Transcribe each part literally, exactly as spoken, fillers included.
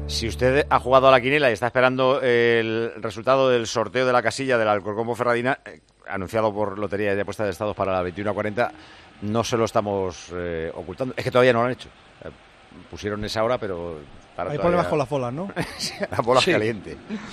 Si usted ha jugado a la quiniela y está esperando el resultado del sorteo de la casilla del Alcorcón Ponferradina, eh, anunciado por Lotería de Apuestas de Estados para la veintiuno a cuarenta, no se lo estamos eh, ocultando. Es que todavía no lo han hecho. Eh, pusieron esa hora, pero... Para Hay todavía... problemas con las bolas, ¿no? La bola sí. caliente.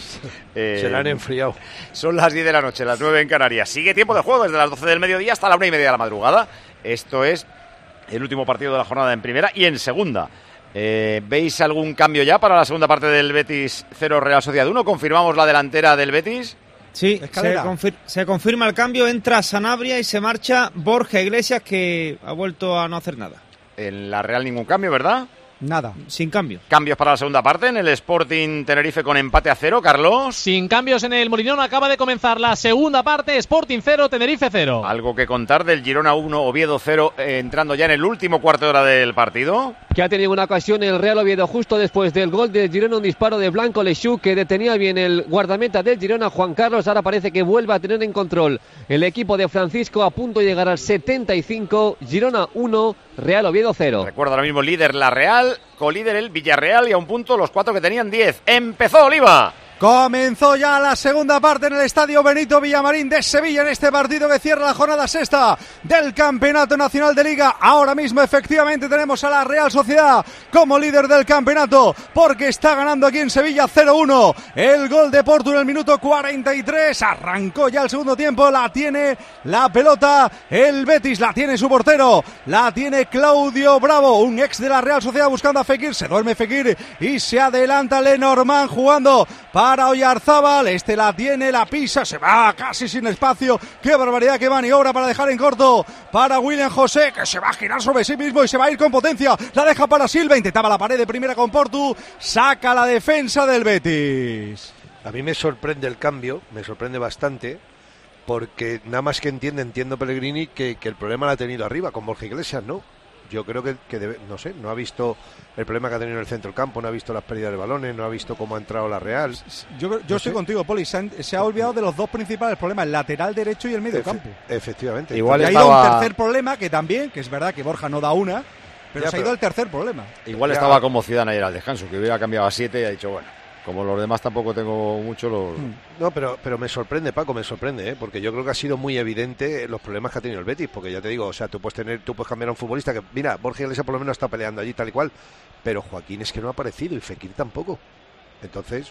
Eh, se la han enfriado. Son las diez de la noche, las nueve en Canarias. Sigue tiempo de juego desde las doce del mediodía hasta la una y media de la madrugada. Esto es el último partido de la jornada en primera y en segunda. Eh, ¿Veis algún cambio ya para la segunda parte del Betis cero Real Sociedad uno? ¿Confirmamos la delantera del Betis? Sí, se, confir- se confirma el cambio, entra Sanabria y se marcha Borja Iglesias, que ha vuelto a no hacer nada. En la Real ningún cambio, ¿verdad? Nada. Sin cambio. Cambios para la segunda parte en el Sporting Tenerife con empate a cero, Carlos. Sin cambios en el Molinón, acaba de comenzar la segunda parte, Sporting cero, Tenerife cero. Algo que contar del Girona uno, Oviedo cero, eh, entrando ya en el último cuarto de hora del partido. Que ha tenido una ocasión el Real Oviedo justo después del gol del Girona, un disparo de Blanco Leixú que detenía bien el guardameta del Girona, Juan Carlos. Ahora parece que vuelve a tener en control el equipo de Francisco, a punto de llegar al setenta y cinco, Girona uno, Real Oviedo cero. Recuerdo ahora mismo líder la Real, colíder el Villarreal y a un punto los cuatro que tenían diez. ¡Empezó, Oliva! Comenzó ya la segunda parte en el Estadio Benito Villamarín de Sevilla, en este partido que cierra la jornada sexta del Campeonato Nacional de Liga. Ahora mismo efectivamente tenemos a la Real Sociedad como líder del campeonato, porque está ganando aquí en Sevilla cero uno. El gol de Portu en el minuto cuarenta y tres, arrancó ya el segundo tiempo, la tiene la pelota el Betis, la tiene su portero, la tiene Claudio Bravo, un ex de la Real Sociedad buscando a Fekir, se duerme Fekir y se adelanta Lenormand jugando para Oyarzábal, este la tiene, la pisa, se va casi sin espacio, qué barbaridad, qué maniobra para dejar en corto para William José, que se va a girar sobre sí mismo y se va a ir con potencia, la deja para Silva, intentaba la pared de primera con Portu, saca la defensa del Betis. A mí me sorprende el cambio, me sorprende bastante, porque nada más que entiende, entiendo Pellegrini que, que el problema lo ha tenido arriba, con Borja Iglesias, ¿no? Yo creo que, que debe, no sé, no ha visto el problema que ha tenido en el centro del campo, no ha visto las pérdidas de balones, no ha visto cómo ha entrado la Real. Yo, yo no estoy sé. contigo, Poli, se, han, se ha olvidado de los dos principales problemas, el lateral derecho y el medio Efe, campo. Efectivamente. Igual y ha estaba... ido un tercer problema que también, que es verdad que Borja no da una, pero Ya, se ha ido pero... el tercer problema. Igual Ya. estaba como Zidane ayer al descanso, que hubiera cambiado a siete y ha dicho, bueno, como los demás tampoco tengo mucho, los... No, pero, pero me sorprende, Paco, me sorprende, ¿eh? Porque yo creo que ha sido muy evidente los problemas que ha tenido el Betis, porque ya te digo, o sea, tú puedes tener, tú puedes cambiar a un futbolista que, mira, Borja Iglesias por lo menos está peleando allí tal y cual, pero Joaquín es que no ha aparecido y Fekir tampoco. Entonces,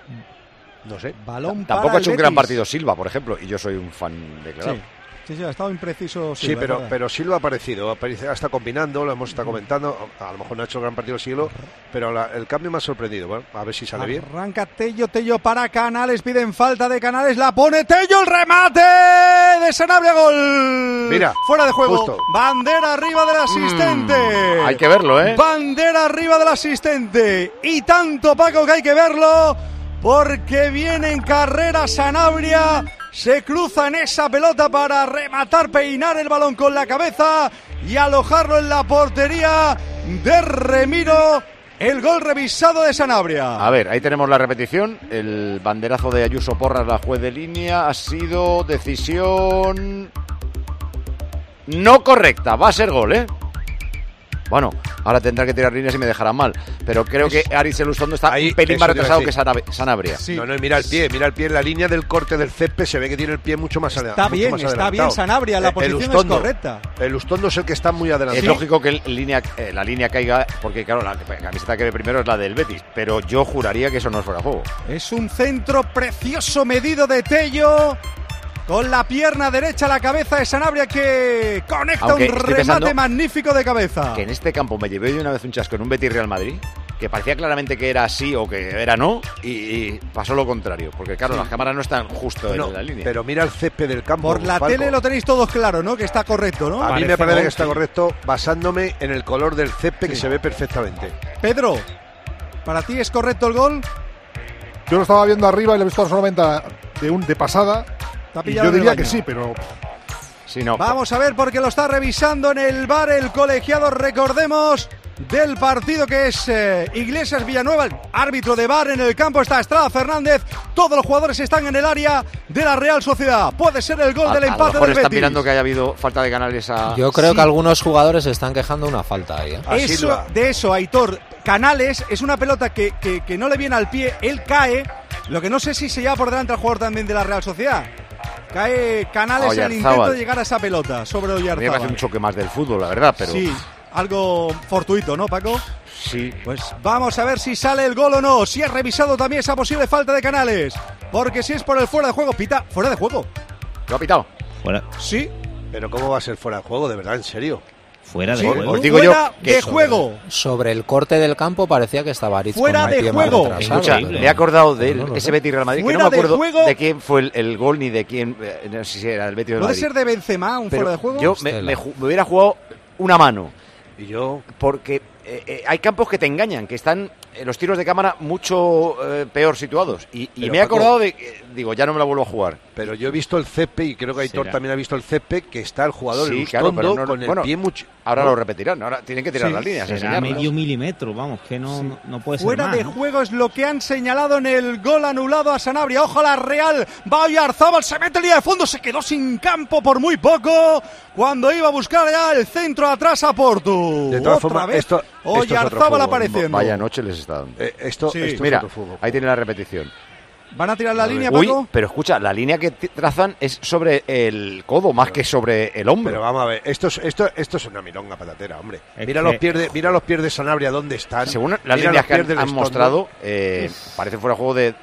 no sé. Balón Tampoco para ha hecho el un gran Betis. partido Silva, por ejemplo, y yo soy un fan declarado. Sí. Sí, sí, ha estado impreciso. Sí, Silva, pero, es verdad. pero Silva ha aparecido, ha aparecido, ha estado combinando, lo hemos estado comentando, a lo mejor no ha hecho el gran partido del siglo, pero la, el cambio me ha sorprendido. Bueno, a ver si sale bien. Arranca Tello, Tello para Canales, piden falta de Canales, la pone Tello, el remate de Sanabria, gol. Mira, fuera de juego, justo. bandera arriba del asistente. Mm, hay que verlo, ¿eh? Bandera arriba del asistente. Y tanto, Paco, que hay que verlo, porque viene en carrera Sanabria, se cruza en esa pelota para rematar, peinar el balón con la cabeza y alojarlo en la portería de Remiro. El gol revisado de Sanabria. A ver, ahí tenemos la repetición. El banderazo de Ayuso Porras, la juez de línea, ha sido decisión no correcta. Va a ser gol, ¿eh? Bueno, ahora tendrá que tirar líneas y me dejarán mal. Pero creo que Aritz Elustondo está Ahí, un pelín eso más te iba a retrasado decir. que Sanab- Sanabria. Sí. No, no, mira el pie, mira el pie en la línea del corte del césped, se ve que tiene el pie mucho más adelantado. Está bien, está bien Sanabria, la posición es correcta. El Ustondo es el que está muy adelantado. Es lógico que el línea, eh, la línea caiga, porque claro, la camiseta que ve primero es la del Betis, pero yo juraría que eso no es fuera de juego. Es un centro precioso medido de Tello, con la pierna derecha, la cabeza de Sanabria, que conecta. Aunque un estoy remate pensando magnífico de cabeza. Que en este campo me llevé yo una vez un chasco en un Betis Real Madrid, que parecía claramente que era sí o que era no, y, y pasó lo contrario, porque claro, Sí. las cámaras no están justo No, en la línea. pero mira el césped del campo. Por la Falco. tele lo tenéis todos claro, ¿no? Que está correcto, ¿no? A mí Parece me parece gol, que está sí. correcto, basándome en el color del césped, que Sí. se ve perfectamente. Pedro, ¿para ti es correcto el gol? Yo lo estaba viendo arriba y lo he visto solamente de, un, de pasada. ¿Te ha Y pillado yo en el diría baño? que sí, pero Sí, no. Vamos a ver porque lo está revisando en el V A R el colegiado, recordemos, del partido que es eh, Iglesias Villanueva, el árbitro de V A R. En el campo está Estrada Fernández, todos los jugadores están en el área de la Real Sociedad. Puede ser el gol a, del a empate lo mejor del están Betis. mirando que haya habido falta de Canales a... Yo creo Sí. que algunos jugadores se están quejando de una falta ahí, ¿eh? Eso, de eso, Aitor. Canales es una pelota que, que, que no le viene al pie, él cae, lo que no sé si se lleva por delante al jugador también de la Real Sociedad. Cae Canales en el Oyarzábal. intento de llegar a esa pelota sobre A mí me parece un Oyarzábal. choque más del fútbol, la verdad, pero... Sí, algo fortuito, ¿no, Paco? Sí. Pues vamos a ver si sale el gol o no, si ha revisado también esa posible falta de Canales, porque si es por el fuera de juego, pita fuera de juego. ¿Lo ha pitado? Fuera, Sí, Pero ¿cómo va a ser fuera de juego? De verdad, en serio. fuera de sí, juego. os digo yo fuera que de sobre- juego. Sobre el corte del campo parecía que estaba Aritz Fuera con el de pie más juego. retrasado, Escucha, pero- me he acordado de No, no lo ese sé. Betis Real Madrid, que Fuera no me de acuerdo juego. de quién fue el, el gol ni de quién, eh, no sé si era el Betis o el ¿Puede Madrid. ser de Benzema un Pero fuera de juego? yo me, Estela. me ju- me hubiera jugado una mano, Y yo, porque eh, eh, hay campos que te engañan, que están eh, los tiros de cámara mucho eh, peor situados. Y, y Pero, me he Paco- acordado de que, digo, ya no me la vuelvo a jugar. pero yo he visto el césped y creo que Aitor Será. también ha visto el césped, que está el jugador Sí, el claro, pero Lustondo no- con el bueno, pie mucho. Ahora ¿no? lo repetirán, ahora tienen que tirar Sí, las líneas. Será enseñarlas. medio milímetro, vamos, que no, no, no puede ser Fuera más, de ¿no? juego es lo que han señalado en el gol anulado a Sanabria. Ojo a la Real. Va Oyarzábal, se mete en línea de fondo, se quedó sin campo por muy poco cuando iba a buscar ya el centro atrás a Portu. De todas Otra formas, vez esto- esto es otro Oyarzábal fútbol. apareciendo. Vaya noche les está dando. Eh, esto, Sí. esto es Mira, otro fútbol. ahí tiene la repetición. ¿Van a tirar la línea, Uy, Paco? pero escucha, la línea que t- trazan es sobre el codo más que sobre el hombro. Pero vamos a ver, esto es, esto, esto es una milonga patatera, hombre. Es Mira que- los pies de, mira los pies de Sanabria dónde están. Según las Mira líneas los que han, pies del han Lustondo. mostrado, eh, parece fuera de juego de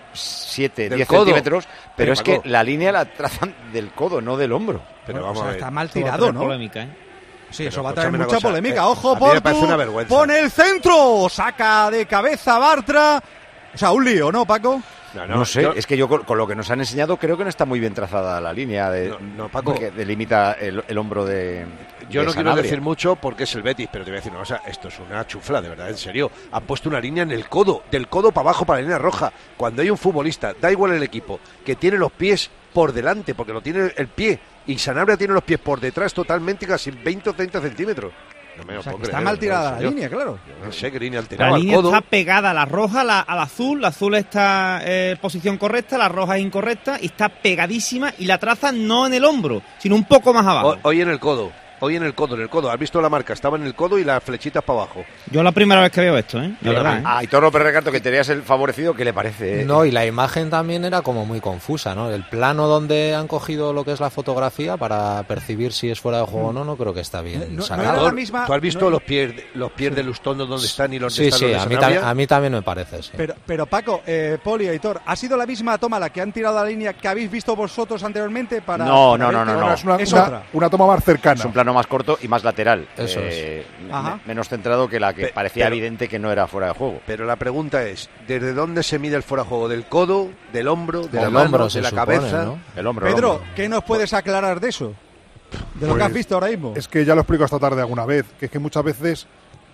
siete, Del diez codo. centímetros, pero Pero, es que Paco. la línea la trazan del codo, no del hombro. Pero Bueno, vamos o sea, a ver. está mal Esto va a tirado, tener ¿no? polémica, ¿eh? Sí, Pero eso va a traer escúchame una mucha cosa, polémica. eh, Ojo, a mí me parece Portu. una vergüenza. Pone el centro. Saca de cabeza Bartra. O sea, un lío, ¿no, Paco? No, No, sé, yo- es que yo con, con lo que nos han enseñado creo que no está muy bien trazada la línea de, No, no, Paco. que delimita el, el hombro de Yo de no quiero Sanabria. decir mucho porque es el Betis, pero te voy a decir una cosa, esto es una chufla, de verdad, en serio. Han puesto una línea en el codo, del codo para abajo para la línea roja. Cuando hay un futbolista, da igual el equipo, que tiene los pies por delante, porque lo tiene el pie, y Sanabria tiene los pies por detrás totalmente, casi veinte o treinta centímetros. No me lo O sea, puedo que está creer, mal ¿no? tirada En la serio. línea, claro. Yo no sé qué línea han La tirado al línea codo. está pegada a la roja, a la, a la azul. La azul está en posición correcta, la roja es incorrecta y está pegadísima y la traza no en el hombro, sino un poco más abajo. Ho- Hoy en el codo, hoy en el codo, en el codo. ¿Has visto la marca? Estaba en el codo y las flechitas para abajo. Yo la primera vez que veo esto, ¿eh? Yo De verdad, también. ¿eh? A Aitor López Recarto, que tenías el favorecido, ¿qué le parece? No, y la imagen también era como muy confusa, ¿no? El plano donde han cogido lo que es la fotografía para percibir si es fuera de juego o no, no creo que está bien No- no sacado. era la Aitor, misma- ¿Tú has visto no- los pies, de- los pies de Lustondo donde están y los Sí, están sí, los de a mí, Sanabria? tam- a mí también me parece, sí. Pero, pero Paco, eh, Poli, Aitor, ¿ha sido la misma toma la que han tirado a la línea que habéis visto vosotros anteriormente? Para, No, para no, ver no, que- no, Ahora no. es una, Es una- otra. una toma más cercana. Es un plano más corto y más lateral. Eso es. Eh, Ajá. me- menos centrado que la que Pe- parecía pero- evidente que no era fuera de juego. Pero la pregunta es, ¿desde dónde se mide el fuera de juego? ¿Del codo, del hombro, de la Del mano, hombro, de se la supone, cabeza? ¿no? El hombro. el Pedro, hombro. ¿qué nos puedes aclarar de eso? De lo que Pues, has visto ahora mismo. Es que ya lo explico esta tarde alguna vez, que es que muchas veces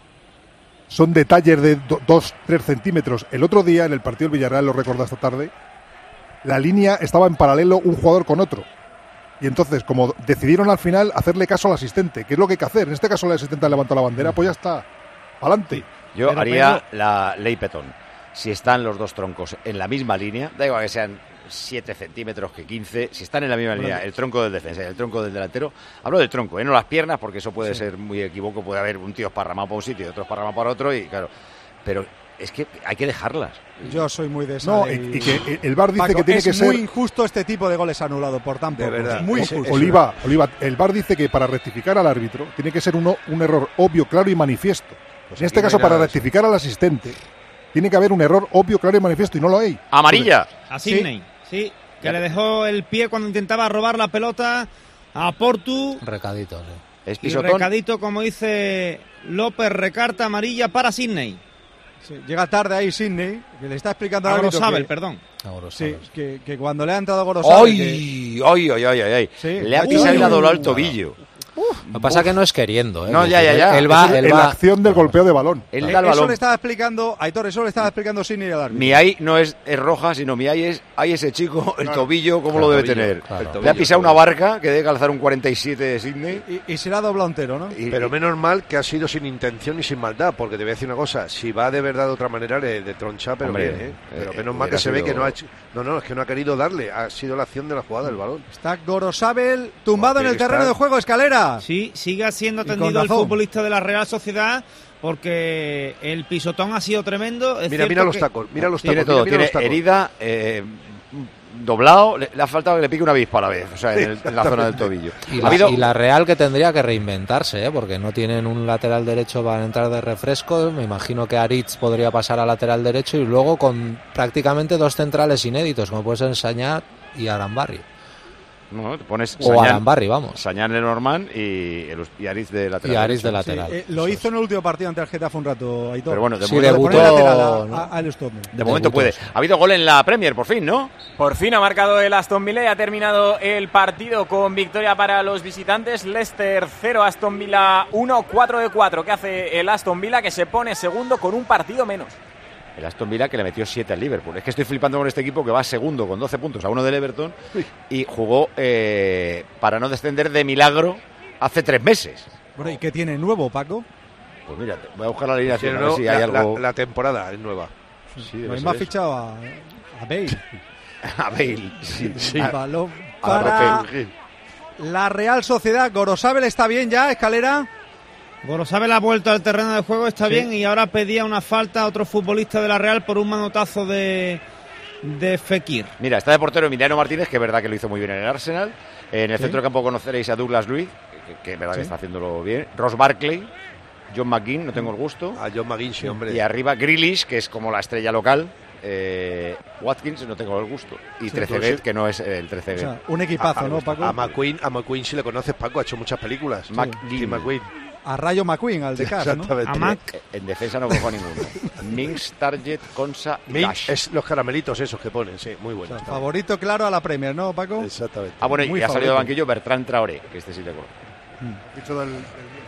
son detalles de dos, tres centímetros. El otro día, en el partido del Villarreal, lo recordé esta tarde, la línea estaba en paralelo un jugador con otro. Y entonces, como decidieron al final hacerle caso al asistente, ¿qué es lo que hay que hacer? En este caso el asistente levantó la bandera, pues ya está. Adelante. Yo Pero, haría Pedro- la ley Petón. Si están los dos troncos en la misma línea, da igual que sean siete centímetros que quince, si están en la misma línea, el tronco del defensa y el tronco del delantero, hablo del tronco, ¿eh? No las piernas, porque eso puede ser muy equívoco, puede haber un tío esparramado para un sitio y otro esparramado para otro, y claro, pero es que hay que dejarlas. Yo soy muy de esa No, ley. y, y que el V A R dice Paco, que tiene es que ser... muy injusto este tipo de goles anulado por tan De poco. verdad. Muy Ese- injusto. ese- Oliva, Oliva, el V A R dice que para rectificar al árbitro tiene que ser uno, un error obvio, claro y manifiesto. Pues en aquí este no caso, hay para nada de eso. rectificar al asistente, tiene que haber un error obvio, claro y manifiesto, y no lo hay. ¡Amarilla! A Sidney, sí, que le dejó el pie cuando intentaba robar la pelota a Portu. Recadito, sí. Es Y pisotón. recadito, como dice López, recarta amarilla para Sidney. Sí, llega tarde ahí Sidney, que le está explicando A al árbitro Gorosabel, que- perdón. Ahora Sí, sabes. que, que cuando le ha entrado Gorosabel... que- ¡Ay! ¡Ay, ay, ay, ay! ay! Sí. Le ha Uy. pisado y le ha doblado el tobillo. Lo que pasa es que no es queriendo, ¿eh? No, ya, ya, ya. Él va, Es él en va. la acción del golpeo de balón. Él Eh, da el eso balón. le estaba explicando, Aitor, eso le estaba explicando Sidney al árbitro. Mi ahí no es, es roja, sino mi ahí es ahí ese chico, el Claro. tobillo, ¿cómo Claro, lo debe tobillo, tener? claro. El Le ha tobillo, pisado una tobillo. barca que debe calzar un cuarenta y siete de Sydney. Y, y se le ha doblado entero, ¿no? Y- Pero y- menos mal que ha sido sin intención y sin maldad, porque te voy a decir una cosa, si va de verdad de otra manera le de troncha, pero Hombre, bien, ¿eh? Pero eh, menos mal hubiera que se ve sido- que no ha hecho, no, no, es que no ha querido darle, ha sido la acción de la jugada del balón. Está Gorosabel tumbado en el Tiene que terreno estar- de juego, Escalera. Sí, sigue siendo Y con atendido el razón. futbolista de la Real Sociedad porque el pisotón ha sido tremendo. Es Mira, cierto mira los que- tacos, mira los tiene tacos, todo, mira, tiene mira los tacos. herida, eh, doblado, le, le ha faltado que le pique una avispa a la vez, o sea, en, el- en la zona del tobillo. Y Ha la, habido- y la Real que tendría que reinventarse, ¿eh? Porque no tienen un lateral derecho para entrar de refresco. Me imagino que Aritz podría pasar a lateral derecho y luego con prácticamente dos centrales inéditos, como puede ser Sañat y Arambarri. No, te pones O Sañán, Arambarri, vamos. Sañán Lenormand y, el- y Ariz de lateral. Y Aritz de derecho. lateral. Sí, eh, lo hizo en el último partido ante el Getafe un rato, Aitor. Pero bueno, de Sí, momento, debutó, Poner lateral a, ¿no? a- a El Stockman. de momento debutó, puede. sí. Ha habido gol en la Premier, por fin, ¿no? Por fin ha marcado el Aston Villa y ha terminado el partido con victoria para los visitantes. Leicester cero, Aston Villa uno, cuatro de cuatro. ¿Qué hace el Aston Villa? Que se pone segundo con un partido menos. El Aston Villa que le metió siete al Liverpool. Es que estoy flipando con este equipo que va segundo con doce puntos a uno del Everton y jugó eh, para no descender de milagro hace tres meses. Bueno, ¿y qué tiene nuevo, Paco? Pues mira, te- voy a buscar la alineación Pero a ver no, si la, hay algo. la- la temporada es nueva. Sí, debe No hay ser más eso. fichado a, a Bale. A Bale. Sí, sí. El balón A para Bale. la Real Sociedad. Gorosabel está bien ya, Escalera. Gorosabel ha vuelto al terreno de juego, está Sí. bien, y ahora pedía una falta a otro futbolista de la Real por un manotazo de, de Fekir. Mira, está de portero Emiliano Martínez, que es verdad que lo hizo muy bien en el Arsenal. En el Sí. centro del campo conoceréis a Douglas Luiz, que, que es verdad Sí. que está haciéndolo bien. Ross Barkley, John McGinn, no tengo el gusto. A John McGinn, sí, hombre. Y arriba Grealish, que es como la estrella local. Eh, Watkins, no tengo el gusto. Y Trezeguet, sí. que no es el Trezeguet. O sea, un equipazo, a, ¿no, Paco? A McQueen, a McQueen si le conoces, Paco, ha hecho muchas películas. McGinn. Sí, McQueen. A Rayo McQueen, al de casa, ¿no? Exactamente. A Mac. En defensa no cojo a ninguno. Minx, Target, Consa, Mink Dash. es los caramelitos esos que ponen, sí, muy O bueno. sea, favorito claro a la Premier, ¿no, Paco? Exactamente. Ah, bueno, y Muy ha salido de favorito. banquillo Bertrand Traoré, que este sí le conozco. Dicho del- del-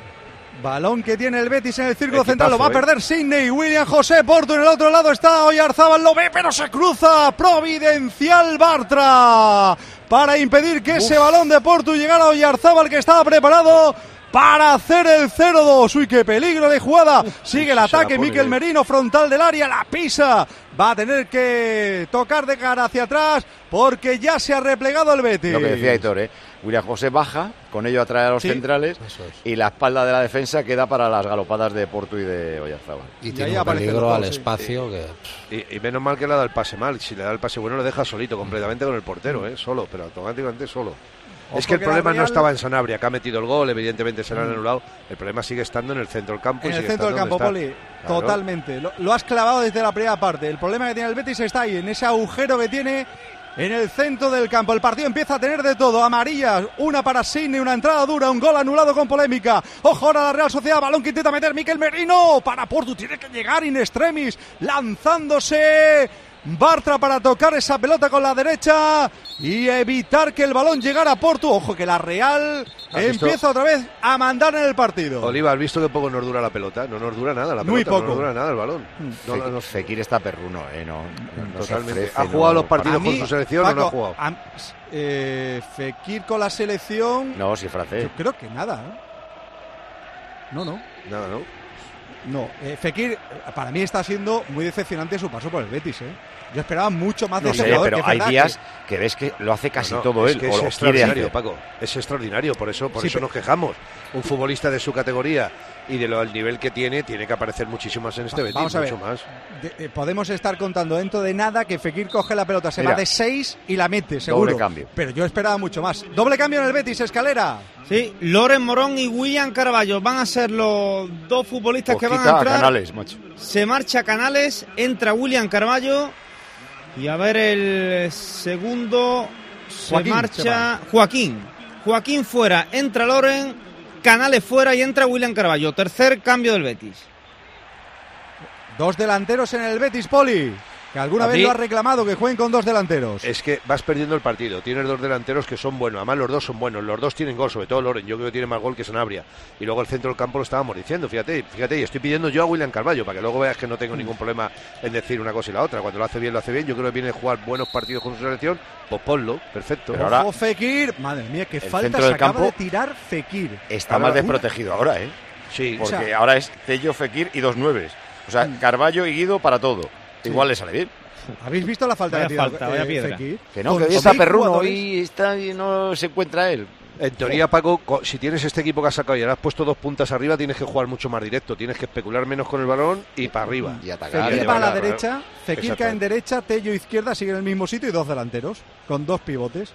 Balón que tiene el Betis en el círculo Equipazo, central, lo va a ¿eh? perder Sidney. William José Porto en el otro lado está Oyarzábal, lo ve, pero se cruza Providencial Bartra para impedir que ese balón de Porto llegara a Oyarzábal, que estaba preparado para hacer el cero dos. Uy, qué peligro de jugada. Sigue el se la ataque, pone Miquel bien. Merino, frontal del área, la pisa. Va a tener que tocar de cara hacia atrás porque ya se ha replegado el Betis. Lo que decía Aitor, ¿eh? William José baja, con ello atrae a los Sí, centrales eso es. y la espalda de la defensa queda para las galopadas de Porto y de Oyarzábal. Y Y tiene ahí un aparecen peligro los al dos, sí. espacio que... Y, y menos mal que le da el pase mal. Si le da el pase bueno, le deja solito, completamente con el portero, ¿eh? Solo, pero automáticamente solo. Ojo es que el que la problema no Real- estaba en Sanabria, que ha metido el gol, evidentemente se lo han anulado. El problema sigue estando en el centro del campo. En y el sigue centro del estando campo, donde Poli, está. Claro. totalmente. Lo, lo has clavado desde la primera parte. El problema que tiene el Betis está ahí, en ese agujero que tiene en el centro del campo. El partido empieza a tener de todo. Amarillas, una para Sidney, una entrada dura, un gol anulado con polémica. Ojo ahora la Real Sociedad, balón que intenta meter Miquel Merino. Para Porto, tiene que llegar in extremis, lanzándose Bartra para tocar esa pelota con la derecha y evitar que el balón llegara a Porto. Ojo que la Real ¿Has visto? empieza otra vez a mandar en el partido. Oliva, ¿has visto que poco nos dura la pelota? No nos dura nada la pelota, Muy no poco. nos dura nada el balón. No, Fekir, no, no, Fekir está perruno, ¿eh? No, no- no se totalmente. ofrece, ¿Ha no- jugado los partidos A con mí, su selección o no ha Paco, jugado? a- eh, Fekir con la selección, No, sí, francés. yo creo que nada. ¿eh? No, no. Nada, ¿no? No, eh, Fekir, eh, para mí está siendo muy decepcionante su paso por el Betis. ¿eh? Yo esperaba mucho más de No ese sé, jugador, pero que es hay verdad días que- que... ves que lo hace casi No, no, todo es él, que o es lo quiere extraordinario, hacer. Paco. Es extraordinario, por eso, por Sí, eso pero- nos quejamos. Un futbolista de su categoría y de lo al nivel que tiene, tiene que aparecer muchísimo más en este Va- Betis, vamos a ver. mucho más. de- eh, podemos estar contando dentro de nada que Fekir coge la pelota, se Mira. va de seis y la mete, seguro. Doble cambio. Pero yo esperaba mucho más. Doble cambio en el Betis, Escalera. Sí, Loren Morón y William Carballo van a ser los dos futbolistas Pues que van a quita entrar. Canales, macho. Se marcha Canales, entra William Carballo y a ver el segundo se Joaquín se marcha Joaquín. Joaquín fuera, entra Loren, Canales fuera y entra William Carballo. Tercer cambio del Betis. Dos delanteros en el Betis, Poli. Que alguna A vez mí- lo ha reclamado, que jueguen con dos delanteros. Es que vas perdiendo el partido. Tienes dos delanteros que son buenos. Además, los dos son buenos. Los dos tienen gol, sobre todo Loren. Yo creo que tiene más gol que Sanabria. Y luego el centro del campo lo estábamos diciendo. Fíjate, fíjate. Y estoy pidiendo yo a William Carvalho para que luego veas que no tengo ningún problema en decir una cosa y la otra. Cuando lo hace bien, lo hace bien. Yo creo que viene a jugar buenos partidos con su selección. Pues ponlo. Perfecto. Pero ahora- Ojo, Fekir. Madre mía, qué el falta centro se del acaba campo de tirar Fekir. Está Ahora- más desprotegido ahora, ¿eh? Sí. Porque O sea- ahora es Tello, Fekir y dos nueves. O sea, Carballo y Guido para todo. Igual le sale bien. ¿Habéis visto la falta Vaya que ha tirado, falta, vaya eh, piedra. Fekir? Que no, Con que hoy seis está Perruno jugadores. y está y no se encuentra él. En teoría, Paco, co- si tienes este equipo que has sacado y ahora has puesto dos puntas arriba, tienes que jugar mucho más directo. Tienes que especular menos con el balón y para arriba. Y atacar. Fekir Ya va a la llevará, derecha, Fekir Exacto. cae en derecha, Tello izquierda, sigue en el mismo sitio y dos delanteros, con dos pivotes.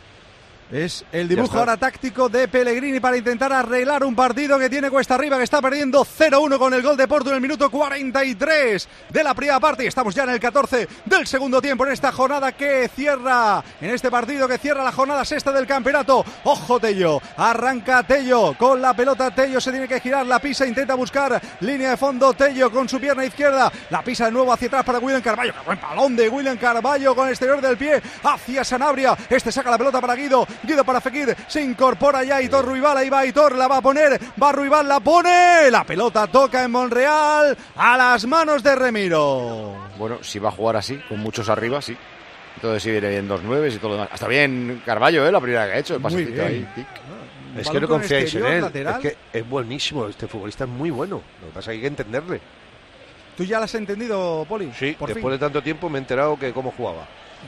Es el dibujo está. ahora táctico de Pellegrini para intentar arreglar un partido que tiene cuesta arriba, que está perdiendo cero uno con el gol de Porto en el minuto cuarenta y tres de la primera parte. Y estamos ya en el catorce del segundo tiempo en esta jornada que cierra, en este partido que cierra la jornada sexta del campeonato. Ojo Tello, arranca Tello con la pelota, Tello se tiene que girar, la pisa, intenta buscar línea de fondo, Tello con su pierna izquierda, la pisa de nuevo hacia atrás para William Carvalho. Qué buen balón de William Carvalho con el exterior del pie hacia Sanabria. Este saca la pelota para Guido, Guido para Fekir, se incorpora ya Aitor Ruibal, ahí va Aitor, la va a poner, va Ruibal, la pone, la pelota toca en Monreal, a las manos de Remiro. Bueno, si va a jugar así, con muchos arriba, sí. Entonces sí viene bien dos nueves y todo lo demás. Hasta bien Carballo, ¿eh? La primera que ha hecho, el Muy pasecito bien. ahí. tic. Es Balón que no con confiáis en exterior, él. lateral. Es que es buenísimo. Este futbolista es muy bueno. Lo que pasa es que hay que entenderle. ¿Tú ya lo has entendido, Poli? Sí, Por después fin. de tanto tiempo me he enterado que cómo jugaba.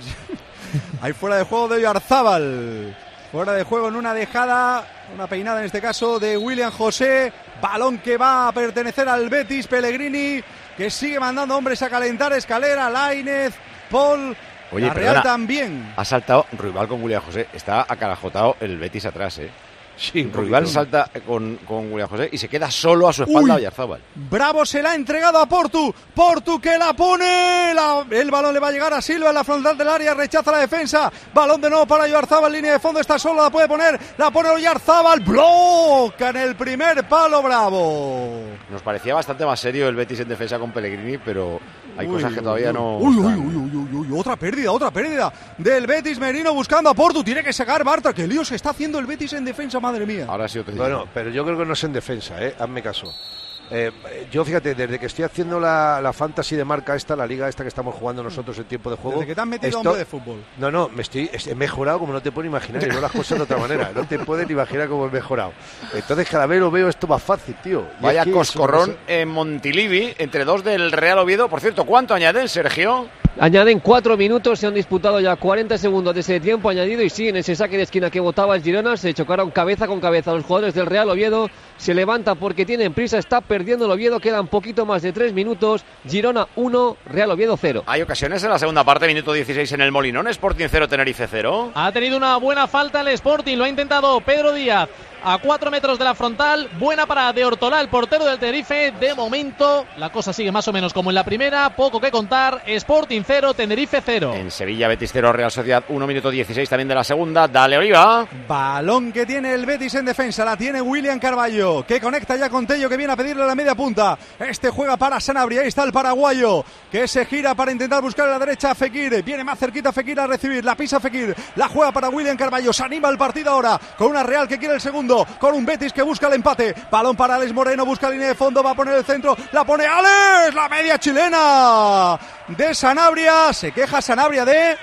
Ahí fuera de juego de Oyarzábal. Fuera de juego en una dejada, una peinada en este caso de William José. Balón que va a pertenecer al Betis. Pellegrini, que sigue mandando hombres a calentar. Escalera, Lainez, Paul. Oye, la Real perdona, también. Ha saltado Ruibal con William José. Está acarajotado el Betis atrás, ¿eh? Sí, un Ruibal poquito. salta con, con William José y se queda solo a su espalda Uy. Oyarzábal. Bravo se la ha entregado a Portu. Portu que la pone. La- el balón le va a llegar a Silva en la frontal del área. Rechaza la defensa. Balón de nuevo para Oyarzábal. Línea de fondo. Está solo. La puede poner. La pone Oyarzábal. Bloca en el primer palo. Bravo. Nos parecía bastante más serio el Betis en defensa con Pellegrini, pero hay Uy, cosas que uy, todavía uy. no... Uy, uy, están- uy, uy, uy, uy, otra pérdida, otra pérdida del Betis. Merino buscando a Portu. Tiene que sacar Bartra. Qué lío se está haciendo el Betis en defensa, madre mía. Ahora sí te digo. Bueno, pero yo creo que no es en defensa, ¿eh? Hazme caso. Eh, yo, fíjate, desde que estoy haciendo la, la fantasy de marca esta, la liga esta que estamos jugando nosotros en tiempo de juego... Desde que te han metido esto- hombre de fútbol. No, no, me estoy, he mejorado como no te puedo imaginar, y no las cosas de otra manera. No te puedes imaginar cómo he mejorado. Entonces cada vez lo veo esto más fácil, tío. Y Vaya es que coscorrón eso- en Montilivi, entre dos del Real Oviedo. Por cierto, ¿cuánto añaden, Sergio? Añaden cuatro minutos, se han disputado ya cuarenta segundos de ese tiempo añadido y sí, en ese saque de esquina que votaba el Girona se chocaron cabeza con cabeza los jugadores del Real Oviedo. Se levanta porque tienen prisa, está perdiendo el Oviedo, quedan poquito más de tres minutos. Girona uno, Real Oviedo cero. Hay ocasiones en la segunda parte, minuto dieciséis en el Molinón, Sporting cero, Tenerife cero. Ha tenido una buena falta el Sporting, lo ha intentado Pedro Díaz a cuatro metros de la frontal. Buena para de Ortolá, el portero del Tenerife. De momento la cosa sigue más o menos como en la primera, poco que contar. Sporting cero, Tenerife cero. En Sevilla, Betis cero, Real Sociedad uno, minuto dieciséis también de la segunda. Dale, Oliva. Balón que tiene el Betis en defensa, la tiene William Carvalho, que conecta ya con Tello, que viene a pedirle la media punta. Este juega para Sanabria, ahí está el paraguayo, que se gira para intentar buscar a la derecha a Fekir. Viene más cerquita Fekir a recibir, la pisa Fekir, la juega para William Carvalho. Se anima el partido ahora, con una Real que quiere el segundo, con un Betis que busca el empate. Balón para Alex Moreno, busca línea de fondo, va a poner el centro, la pone Alex, la media chilena de Sanabria. Se queja Sanabria de...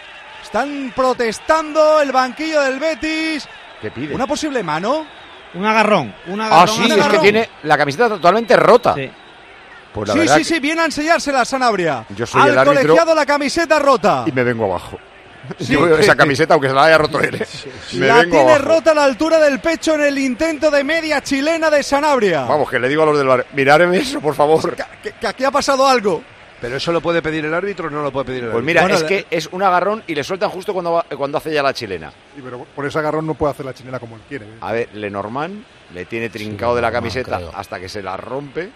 Están protestando el banquillo del Betis. ¿Qué pide? Una posible mano. Un agarrón. Un Ah, agarrón. sí, un es que agarrón. tiene la camiseta totalmente rota. Sí. Pues la Sí, verdad sí, que- sí, viene a enseñársela Sanabria. Yo soy Al el árbitro colegiado la camiseta rota. Y me vengo abajo. Sí. Yo veo esa camiseta, aunque se la haya roto él. ¿eh? Me La vengo tiene abajo. rota a la altura del pecho en el intento de media chilena de Sanabria. Vamos, que le digo a los del bar, mirarme eso, por favor. Que, que- que aquí ha pasado algo. ¿Pero eso lo puede pedir el árbitro o no lo puede pedir el árbitro? Pues mira, Bueno, es la- que es un agarrón y le sueltan justo cuando, va- cuando hace ya la chilena. Sí, pero por ese agarrón no puede hacer la chilena como él quiere. ¿eh? A ver, Lenormand le tiene trincado Sí, de la Lenormand, camiseta creo. hasta que se la rompe.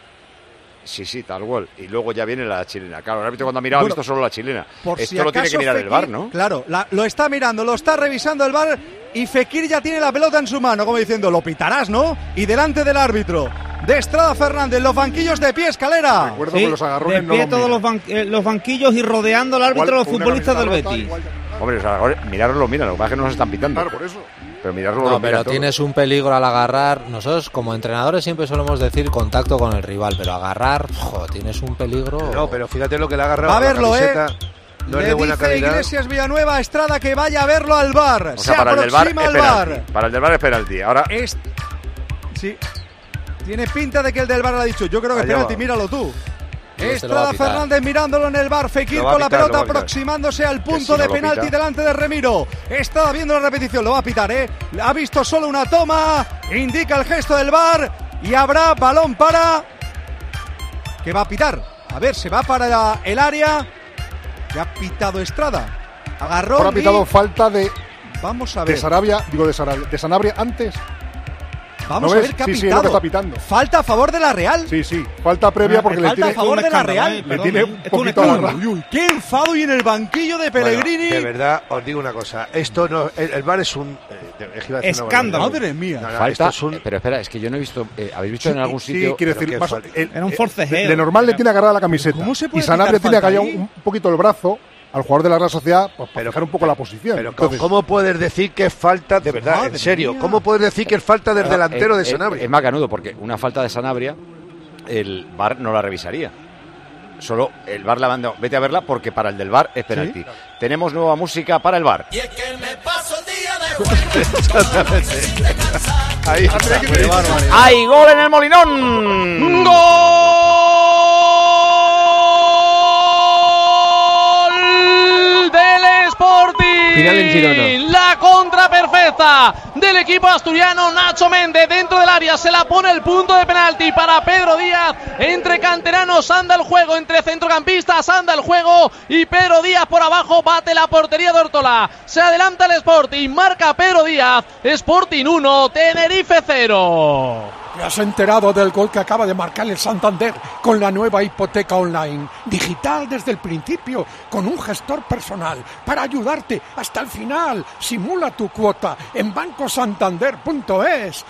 Sí, sí, tal cual. Y luego ya viene la chilena. Claro, el árbitro cuando ha mirado Bueno, ha visto solo la chilena. Por Esto si lo tiene acaso que mirar el Fekir- bar, ¿no? Claro, la- lo está mirando, lo está revisando el bar y Fekir ya tiene la pelota en su mano, como diciendo, lo pitarás, ¿no? Y delante del árbitro. de Estrada Fernández. Los banquillos de pie, Escalera. Recuerdo Sí, que los agarrones de no pie los todos miran. los, ban- eh, los banquillos y rodeando al árbitro Igual, los una futbolistas del camiseta rota, Betis. igual- Hombre, o sea, ahora, mirarlo, mira, lo que pasa es que no nos están pitando. Claro, por eso. Pero mirarlo No, lo pero mira todo. tienes un peligro al agarrar. Nosotros como entrenadores siempre solemos decir contacto con el rival, pero agarrar, jo, tienes un peligro. No, pero fíjate lo que le ha agarrado Va a la verlo, camiseta. ¿eh? No es Le de buena dice calidad. Iglesias Villanueva a Estrada que vaya a verlo al bar. O Se sea, para el del bar aproxima es al penalti. bar. Para el del bar es penalti. Ahora, Es... Sí. Tiene pinta de que el del bar le ha dicho. Yo creo que es Allá penalti, va. míralo tú. Este lo va a Estrada pitar. Fernández mirándolo en el bar. Fekir Lo va a con la pitar, lo pelota va a pitar. aproximándose al punto si no de lo penalti pita. delante de Remiro. Estrada viendo la repetición, lo va a pitar, ¿eh? Ha visto solo una toma. Indica el gesto del bar. Y habrá balón para... ¿Qué va a pitar? A ver, se va para el área. Que ha pitado Estrada. Agarró. Ahora ha pitado y... falta de, Vamos a de ver. Sarabia, digo de Sarabia, de Sanabria antes. Vamos ¿No a ves? ver qué ha Sí, sí, es pitado. lo que está pitando. Falta a favor de la Real. Sí, sí, falta previa porque le falta a tiene, favor de la escándalo, Real. eh, le perdón, tiene eh. un Esto es un poquito escándalo. agarrado. Uy, uy, qué enfado y en el banquillo de Pellegrini. Bueno, de verdad, os digo una cosa. Esto no, el, el bar es un eh, iba a decir una Escándalo. barbaridad. Madre mía. No, no, falta. esto es un- eh, Pero espera, es que yo no he visto. eh, ¿Habéis visto Sí, en algún sí, sitio? quiero pero decir, qué más- falta. el- Era un el- forcejeo. de normal le tiene agarrada la camiseta. ¿Cómo se puede y Sanabria pitar tiene falta agarrado ahí? un poquito el brazo al jugador de la Real Sociedad pues, para Pero- fijar un poco la posición. Pero Entonces, ¿cómo puedes decir que es falta, de verdad, Madre en serio, mía. cómo puedes decir que es falta del delantero Eh, de eh, Sanabria? Es más ganudo porque una falta de Sanabria, el V A R no la revisaría. Solo el V A R la manda, vete a verla porque para el del V A R es penalti. Tenemos nueva música para el V A R. Ahí está. ¡Hay gol en el Molinón! ¡Gol del Sporting! Final en Girona. La contra perfecta del equipo asturiano. Nacho Méndez dentro del área se la pone el punto de penalti para Pedro Díaz. Entre canteranos anda el juego, entre centrocampistas anda el juego y Pedro Díaz por abajo bate la portería de Ortola. Se adelanta el Sporting, marca Pedro Díaz. Sporting uno, Tenerife cero. ¿Te has enterado del gol que acaba de marcar el Santander con la nueva hipoteca online? Digital desde el principio, con un gestor personal para ayudarte hasta el final. Simula tu cuota en banco santander punto es.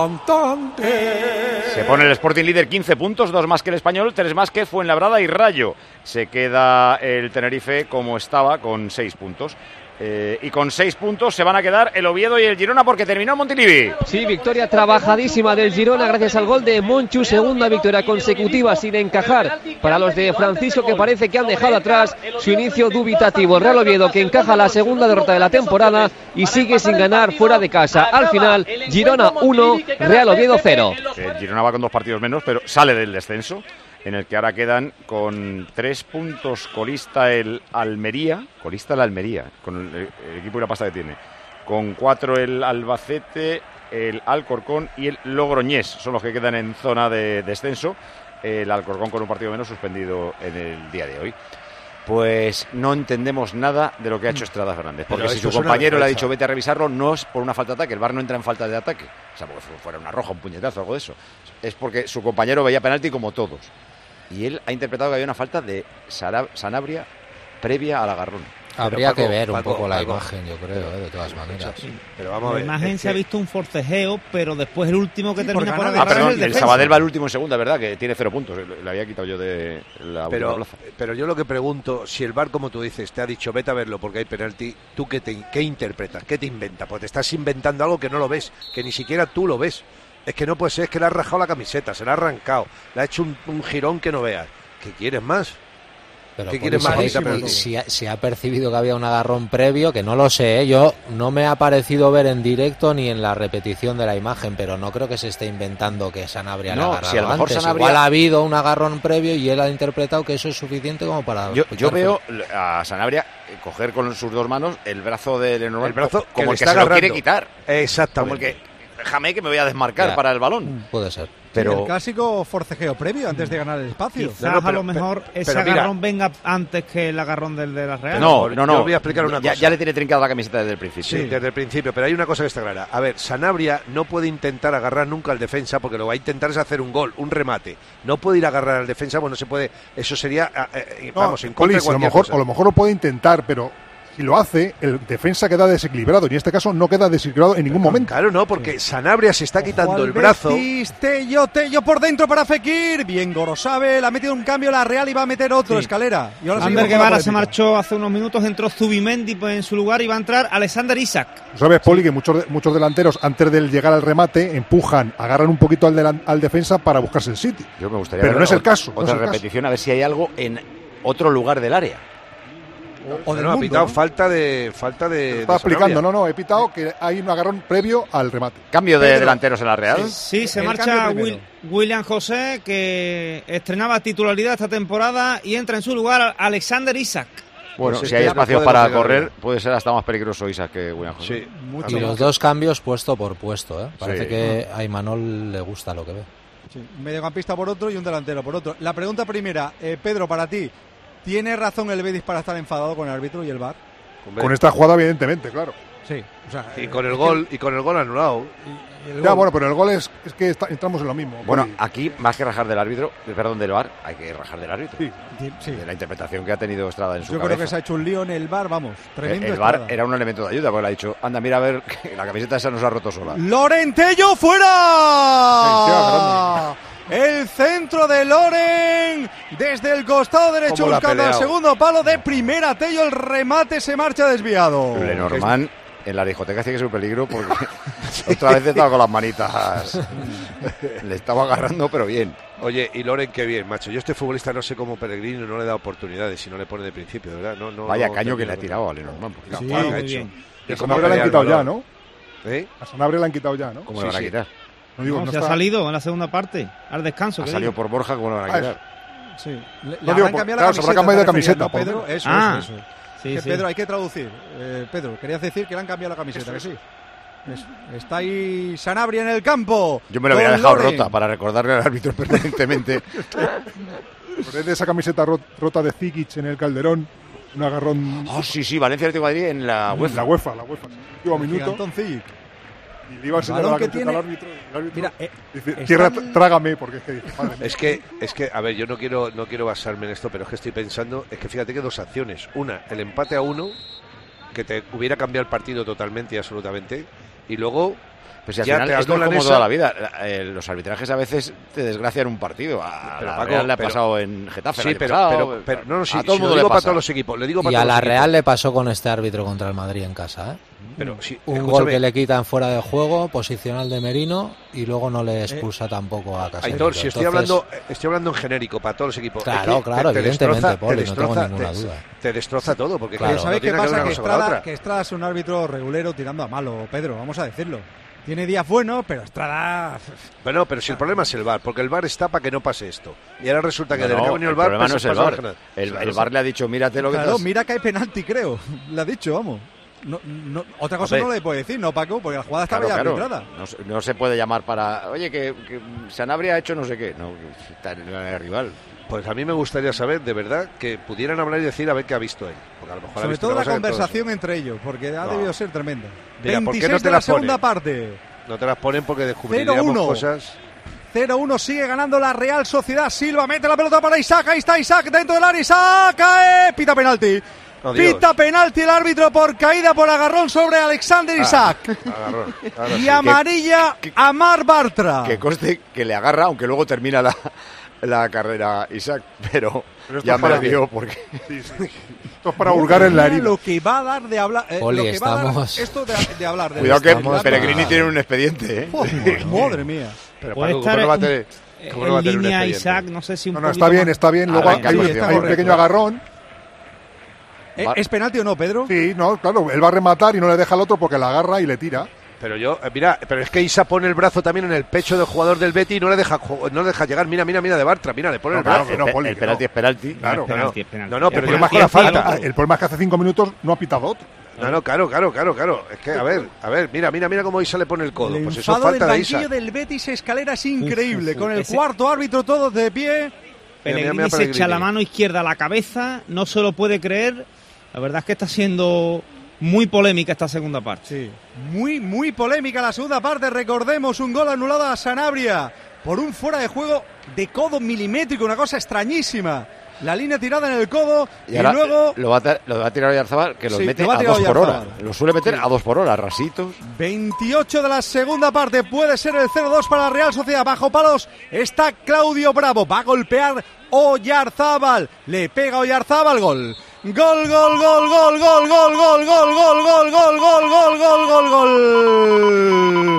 Santander. Se pone el Sporting líder quince puntos, dos más que el Español, tres más que Fuenlabrada y Rayo. Se queda el Tenerife como estaba con seis puntos. Eh, y con seis puntos se van a quedar el Oviedo y el Girona porque terminó Montilivi. Sí, victoria trabajadísima del Girona gracias al gol de Monchu, segunda victoria consecutiva sin encajar para los de Francisco, que parece que han dejado atrás su inicio dubitativo. El Real Oviedo, que encaja la segunda derrota de la temporada y sigue sin ganar fuera de casa. Al final, Girona uno, Real Oviedo cero. El Girona va con dos partidos menos, pero sale del descenso, en el que ahora quedan con tres puntos colista el Almería, colista el Almería, con el, el equipo y la pasta que tiene, con cuatro el Albacete, el Alcorcón y el Logroñés, son los que quedan en zona de descenso. El Alcorcón con un partido menos suspendido en el día de hoy. Pues no entendemos nada de lo que ha hecho Estrada Fernández, porque Pero si esto su es una compañero le ha defensa. dicho vete a revisarlo, no es por una falta de ataque, el V A R no entra en falta de ataque, o sea, porque fuera una roja, un puñetazo, algo de eso, es porque su compañero veía penalti como todos. Y él ha interpretado que había una falta de Sara- Sanabria previa al agarrón. Habría Paco, que ver un Paco, poco la Paco. imagen, yo creo, eh, de todas maneras. Pero vamos a La ver. imagen es se ha que- visto un forcejeo, pero después el último que Sí, termina por por ganar. Ah, agarrar perdón, es el el defensa. Sabadell va el último en segunda, ¿verdad? Que tiene cero puntos, le había quitado yo de la última Pero, plaza. pero yo lo que pregunto, si el V A R, como tú dices, te ha dicho vete a verlo porque hay penalti, ¿tú qué, te, qué interpretas? ¿Qué te inventas? Pues te estás inventando algo que no lo ves, que ni siquiera tú lo ves. Es que no puede ser, es que le ha rajado la camiseta, se la ha arrancado, le ha hecho un, un girón que no veas. ¿Qué quieres más? Pero ¿Qué por quieres eso, más? si- Pero- si, ha- si ha percibido que había un agarrón previo, que no lo sé, ¿eh? Yo no me ha parecido ver en directo ni en la repetición de la imagen, pero no creo que se esté inventando que Sanabria le No, ha agarrado si a lo mejor antes. Sanabria- Igual ha habido un agarrón previo y él ha interpretado que eso es suficiente como para... Yo, yo pitar veo a Sanabria coger con sus dos manos el brazo de Lenormand, El brazo como que el que le está se lo quiere agarrando. quitar. Exactamente. Como el que, déjame que me voy a desmarcar Ya. para el balón. Puede ser. Pero El clásico forcejeo previo antes de ganar el espacio. Quizás No, no, pero- a lo mejor pero- ese pero mira- agarrón venga antes que el agarrón del de la Real. no, yo no, no. voy a explicar una ya, cosa. ya le tiene trincada la camiseta desde el principio. Sí, desde el principio, pero hay una cosa que está clara. A ver, Sanabria no puede intentar agarrar nunca al defensa porque lo va a intentar es hacer un gol, un remate. No puede ir a agarrar al defensa, bueno, se puede. Eso sería, eh, eh, No, vamos, en contra de Polis, a lo cualquier mejor, cosa. a lo mejor lo puede intentar, pero Si lo hace, el defensa queda desequilibrado, y en este caso no queda desequilibrado en ningún momento. Claro, no, porque Sanabria se está quitando Ojo el al brazo. Betis, Tello, Tello por dentro para Fekir. Bien, Gorosabe, le ha metido un cambio la Real y va a meter otro, Sí. Escalera. Y ahora Ander seguimos con la Guevara se polémica. marchó hace unos minutos, entró Zubimendi pues, en su lugar y va a entrar Alexander Isak. ¿Sabes, Poli, que muchos, de- muchos delanteros, antes de llegar al remate, empujan, agarran un poquito al, delan- al defensa para buscarse el sitio? Yo me gustaría Pero ver no es el ot- caso, no Otra es el caso. repetición, a ver si hay algo en otro lugar del área. O del No, ha mundo, pitado ¿no? falta de falta de. Estaba de Sanabria. explicando, no, no, he pitado que hay un agarrón previo al remate. Cambio de Pedro. delanteros en la Real. Sí, se El marcha cambio primero. Will- William José, que estrenaba titularidad esta temporada, y entra en su lugar Alexander Isak. Bueno, Pues si este hay ya espacio podemos para llegar correr, arriba. puede ser hasta más peligroso Isaac que William José. Sí, Mucho Y más. los dos cambios puesto por puesto, ¿eh? Parece Sí. que a Imanol le gusta lo que ve. Sí, un mediocampista por otro y un delantero por otro. La pregunta primera, eh, Pedro, para ti, ¿tiene razón el Betis para estar enfadado con el árbitro y el V A R? Hombre. Con esta jugada, evidentemente, claro. Sí, o sea, Y eh, con el es gol y con el gol anulado. que- y el Ya, gol. bueno, pero el gol es, es que está- entramos en lo mismo. Bueno, Poli. aquí, más que rajar del árbitro, eh, perdón, del V A R, hay que rajar del árbitro. Sí. Sí. De la interpretación que ha tenido Estrada en su Yo cabeza. creo que se ha hecho un lío en el V A R, vamos, El, tremendo. el V A R Estrada. era un elemento de ayuda, porque le ha dicho, anda, mira a ver, que la camiseta esa nos ha roto sola. ¡Lorentello fuera! El centro de Loren desde el costado derecho Cómo la ha buscando al peleado. segundo palo de primera. Tello, el remate se marcha desviado. Lenormand en la discoteca tiene que ser un peligro porque otra vez estaba con las manitas. Le estaba agarrando, pero bien. Oye, y Loren, qué bien, macho. Yo este futbolista no sé cómo Pellegrino no le da oportunidades si no le pone de principio, de verdad. No, no, Vaya no, caño no, que le ha no, tirado a Lenormand. porque Sí, la paga muy ha hecho. bien. Y A cómo Sanabria le han pelea el quitado ya, balón. ¿no? ¿Eh? A Sanabria le han quitado ya, ¿no? ¿Cómo Sí, le van a sí. quitar? No digo, No, no se está- ha salido en la segunda parte, al descanso. Ha que salido digo. por Borja, ¿cómo le van a Ah, quitar? Sí. Le, le No habrán digo, por- cambiado claro, la se habrá camiseta. cambiado de ¿te refieres, camiseta, no, por lo Pedro? menos. Eso, Ah, eso, eso. sí, Que sí. Pedro, hay que traducir. Eh, Pedro, querías decir que le han cambiado la camiseta, que sí. Eso. Está ahí Sanabria en el campo. Yo me lo hubiera con dejado Loren. rota para recordarle al árbitro permanentemente. Pero es de esa camiseta ro- rota de Zikic en el Calderón, un agarrón. Oh, sí, sí, Valencia Atlético de Madrid en la UEFA. La UEFA, la UEFA. Último minuto. Gigantón Zic. Y le iba a enseñar Balón la que camiseta tiene- al árbitro. y el árbitro Mira, eh, dice, están- "Tierra, trágame", porque es que dice, madre mía. Es que, es que, a ver, yo no quiero, no quiero basarme en esto, pero es que estoy pensando, es que fíjate que dos acciones. Una, el empate a uno, que te hubiera cambiado el partido totalmente y absolutamente. Y luego, Pues si al ya final te esto es anulan como esa- toda la vida. Eh, los arbitrajes a veces te desgracian un partido. A Pero, la Paco, Real le ha pero- pasado en Getafe. el sí, año pero, pasado, pero, pero, no, no, sí, a todo el si mundo lo le digo para pasa. todos los equipos. Le digo para Y a todos la los equipos. Real le pasó con este árbitro contra el Madrid en casa, ¿eh? Pero sí, Un escúchame, gol que le quitan fuera de juego, posicional de Merino, y luego no le expulsa tampoco a Casemiro. Aitor, si estoy Entonces, hablando, estoy hablando en genérico para todos los equipos. Claro, Es que claro, te evidentemente, destroza- Poli, te no tengo destroza- ninguna te- duda. Te destroza todo, porque Pero claro, ¿sabéis no qué tiene que ver pasa? una Que cosa con la Estrada, otra. que Estrada es un árbitro regulero tirando a malo, Pedro, vamos a decirlo. Tiene días buenos, pero Estrada... Bueno, pero si el problema es el V A R, porque el V A R está para que no pase esto. Y ahora resulta que No, desde que ha no, venido el el V A R, problema no pues es el pasa V A R. nada. El, Claro, el V A R le ha dicho, mírate lo que Claro, te has- mira que hay penalti, creo. Le ha dicho, vamos. No, no, otra cosa Hombre. no le puede decir, ¿no, Paco? Porque la jugada estaba Claro, ya claro. arbitrada. No, se- no se puede llamar para. Oye, que, que Sanabria ha hecho no sé qué. No, está en el rival. Pues a mí me gustaría saber, de verdad, que pudieran hablar y decir a ver qué ha visto él. Porque a lo mejor ha Sobre visto todo una la cosa que todos- conversación entre ellos, porque ha No. debido ser tremenda. Mira, ¿por qué veintiséis no te de la la segunda ponen? parte. No te las ponen porque descubriríamos cero uno. cosas. cero uno sigue ganando la Real Sociedad. Silva mete la pelota para Isaac. Ahí está Isaac dentro del área. Isaac cae. Pita penalti. Oh, Dios. Pita penalti el árbitro por caída por agarrón sobre Alexander Isaac. Agarrón. Ahora y sí. amarilla a Mar Bartra. Que conste que le agarra, aunque luego termina la, la carrera Isaac. Pero, Pero esto ya es me para- dio porque. Sí, sí. Esto es para hurgar en la Mira herida. Lo que va a dar de hablar. eh, Poli, lo que va a dar estamos- esto de, de hablar. De Cuidado que Estamos Pellegrini para- tiene un expediente, ¿eh? Oh, madre mía. Pero Puede Paco, ¿cómo estar no va a un- tener, cómo no va a en tener un línea expediente? Isaac, no sé si un No, no, poquito está bien, más- está bien. Luego Arranca, hay, sí, un- está hay un correcto. pequeño agarrón. Eh, ¿Es penalti o no, Pedro? Sí, no, claro, él va a rematar y no le deja al otro porque la agarra y le tira. Pero yo, eh, mira, pero es que Isa pone el brazo también en el pecho del jugador del Betis y no le deja ju- no le deja llegar. Mira, mira, mira de Bartra, mira, le pone No, el claro, brazo. que no, el, Poli, el que penalti no. es penalti. Claro, Es penalti, es penalti. No, no, pero Es yo me hago penalti, la es falta. penalti. El problema es que hace cinco minutos no ha pitado otro. No, no, claro, claro, claro, claro. Es que, a ver, a ver, mira, mira, mira cómo Isa le pone el codo. El Pues eso es enfado del falta de Isa. banquillo del Betis Escalera es increíble. uf, con el ese- cuarto árbitro todos de pie. Mira, Pellegrini mira, mira se Pellegrini. echa la mano izquierda a la cabeza, no se lo puede creer. La verdad es que está siendo muy polémica esta segunda parte. Sí, muy, muy polémica la segunda parte. Recordemos un gol anulado a Sanabria por un fuera de juego de codo milimétrico, una cosa extrañísima. la línea tirada en el codo y, y ahora luego... Lo va, a, lo va a tirar Oyarzabal, que los Sí, mete lo va a, a tirar dos por hora. Oyarzabal. Lo suele meter Sí. a dos por hora, rasitos. veintiocho de la segunda parte, puede ser el cero dos para la Real Sociedad. Bajo palos está Claudio Bravo, va a golpear Oyarzábal, le pega Oyarzábal, gol. Gol, gol, gol, gol, gol, gol, gol, gol, gol, gol, gol, gol, gol, gol, gol, gol.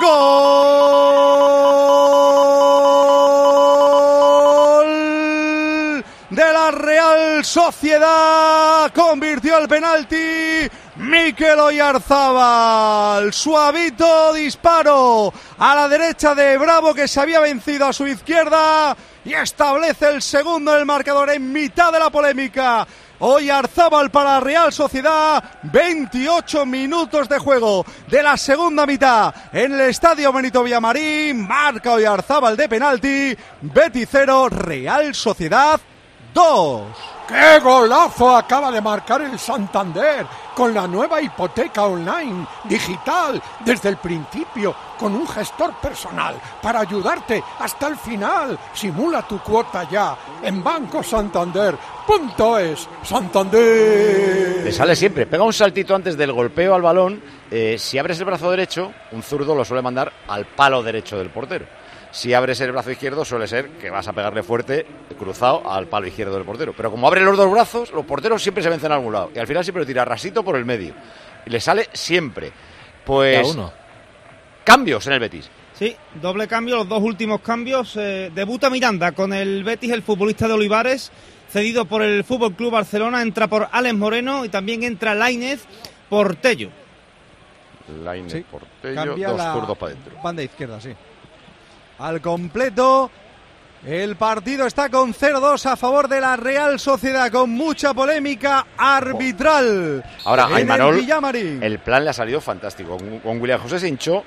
Gol de la Real Sociedad. Convirtió el penalti Mikel Oyarzábal. Suavito disparo a la derecha de Bravo, que se había vencido a su izquierda, y establece el segundo del marcador en mitad de la polémica. Oyarzábal para la Real Sociedad. veintiocho minutos de juego de la segunda mitad en el estadio Benito Villamarín. Marca Oyarzábal de penalti. Betis cero, Real Sociedad dos. ¡Qué golazo acaba de marcar el Santander con la nueva hipoteca online digital desde el principio, con un gestor personal para ayudarte hasta el final! Simula tu cuota ya en banco santander punto es. Santander. Le sale siempre, pega un saltito antes del golpeo al balón. Eh, si abres el brazo derecho, un zurdo lo suele mandar al palo derecho del portero. Si abres el brazo izquierdo, suele ser que vas a pegarle fuerte, cruzado, al palo izquierdo del portero. Pero como abre los dos brazos, los porteros siempre se vencen a algún lado. Y al final siempre lo tira rasito por el medio. Y le sale siempre. Pues... uno. Cambios en el Betis. Sí, doble cambio, los dos últimos cambios. Eh, debuta Miranda con el Betis, el futbolista de Olivares, cedido por el F C Barcelona. Entra por Alex Moreno y también entra Lainez por Tello. Lainez Sí, por Tello, cambia dos la zurdos para adentro. banda izquierda, sí. Al completo, el partido está con cero dos a favor de la Real Sociedad, con mucha polémica arbitral. Ahora, en a Imanol, el Villamarín. el plan le ha salido fantástico. Con, con William José se hinchó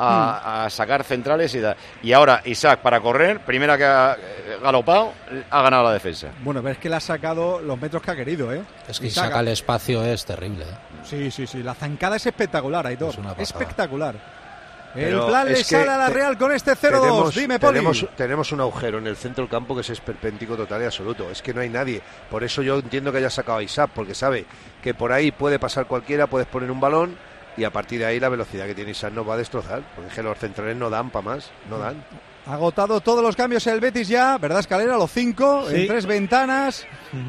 a, a sacar centrales y, da, y ahora Isaac para correr, primera que ha eh, galopado, ha ganado la defensa. Bueno, pero es que le ha sacado los metros que ha querido, ¿eh? Es que Isaac- saca el espacio, es terrible. ¿eh? Sí, sí, sí, la zancada es espectacular, Aitor. Es una pasada. Espectacular. Pero el plan le es que sale a la te- Real con este cero dos. tenemos- Dime, Poli. Tenemos, tenemos un agujero en el centro del campo que es esperpéntico total y absoluto. Es que no hay nadie. Por eso yo entiendo que haya sacado a Isaac, porque sabe que por ahí puede pasar cualquiera, puedes poner un balón y a partir de ahí la velocidad que tiene Isaac nos va a destrozar. Porque es que los centrales no dan para más, no dan. Ha agotado todos los cambios el Betis ya, ¿verdad, Escalera? Los cinco, Sí. en tres ventanas.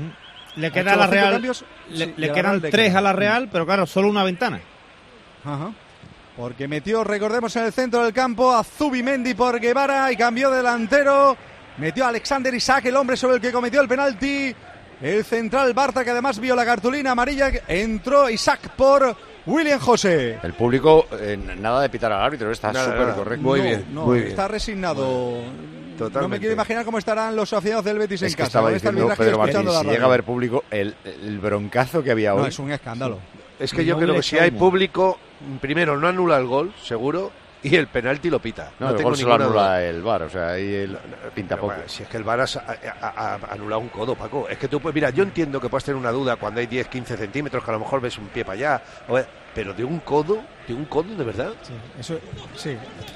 Le Ha queda hecho a la los cinco Real, cambios. le, Sí, le y a la quedan Real le tres queda. a la Real, pero claro, solo una ventana. Ajá. Porque metió, recordemos, en el centro del campo a Zubimendi por Guevara y cambió delantero. Metió a Alexander Isaac, el hombre sobre el que cometió el penalti. El central Bartra, que además vio la cartulina amarilla. Entró Isaac por William José. El público, eh, nada de pitar al árbitro, está Nada, súper nada. correcto. Muy No, bien, no, muy bien. está resignado. No me Totalmente. quiero imaginar cómo estarán los aficionados del Betis Es en que casa. estaba Van a estar diciendo mientras que Pedro Martín, escuchando la si llega radio. a haber público, el, el broncazo que había No, hoy. es un escándalo. Es que yo No creo le que si echa hay humo. público, primero no anula el gol, seguro, y el penalti lo pita. No, No, el tengo gol se lo ninguna duda. anula el V A R, o sea, ahí el pinta Pero poco. bueno, si es que el V A R ha, ha- ha anulado un codo, Paco. Es que tú, pues mira, yo entiendo que puedes tener una duda cuando hay diez, quince centímetros, que a lo mejor ves un pie para allá, o- pero de un codo, de un codo, de verdad, Sí, eso, sí.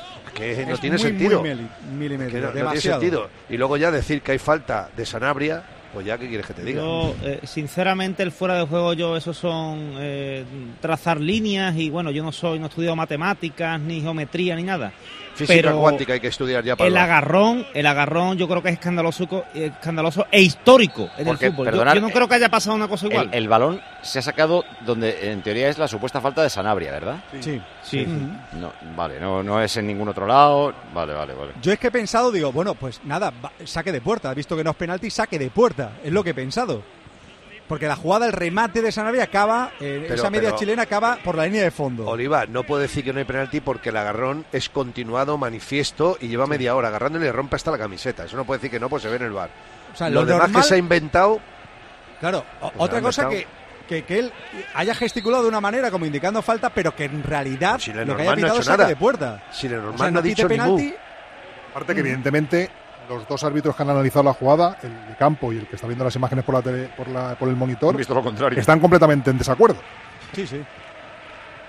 que no Es tiene muy, sentido. muy mili- milimétrico, Que no, no tiene demasiado. sentido. Y luego ya decir que hay falta de Sanabria, pues ya, ¿qué quieres que te diga? Yo, eh, sinceramente, el fuera de juego, yo, eso son eh, trazar líneas y bueno, yo no soy, no he estudiado matemáticas, ni geometría, ni nada. Física pero cuántica hay que estudiar ya para El el agarrón, el agarrón, yo creo que es escandaloso, escandaloso e histórico en Porque, el fútbol. Yo, perdonad, yo no creo que haya pasado una cosa igual. El, el balón se ha sacado donde en teoría es la supuesta falta de Sanabria, ¿verdad? Sí. Sí. Ujú. No, vale, no, no es en ningún otro lado. Vale, vale, vale. Yo es que he pensado, digo, bueno, pues nada, va- saque de puerta. He visto que no es penalti, saque de puerta. Es lo que he pensado. Porque la jugada, el remate de Sanabria acaba, eh, Pero- esa media pero- chilena acaba por la línea de fondo. Oliva, no puedo decir que no hay penalti porque el agarrón es continuado, manifiesto y lleva media hora agarrando y le rompe hasta la camiseta. Eso no puede decir que no, pues se ve en el bar. O sea, lo, lo demás normal- que se ha inventado, Claro, o- Pues otra han cosa inventado. que, que, que él haya gesticulado de una manera como indicando falta, pero que en realidad Si lo que Lenormand haya no ha pitado hecho es saque nada. de puerta. si Lenormand O sea, no ha pite dicho ni mu. penalti. Aparte que evidentemente los dos árbitros que han analizado la jugada, el de campo y el que está viendo las imágenes por la tele, por, la, por el monitor, Han visto lo contrario. están completamente en desacuerdo. Sí, sí.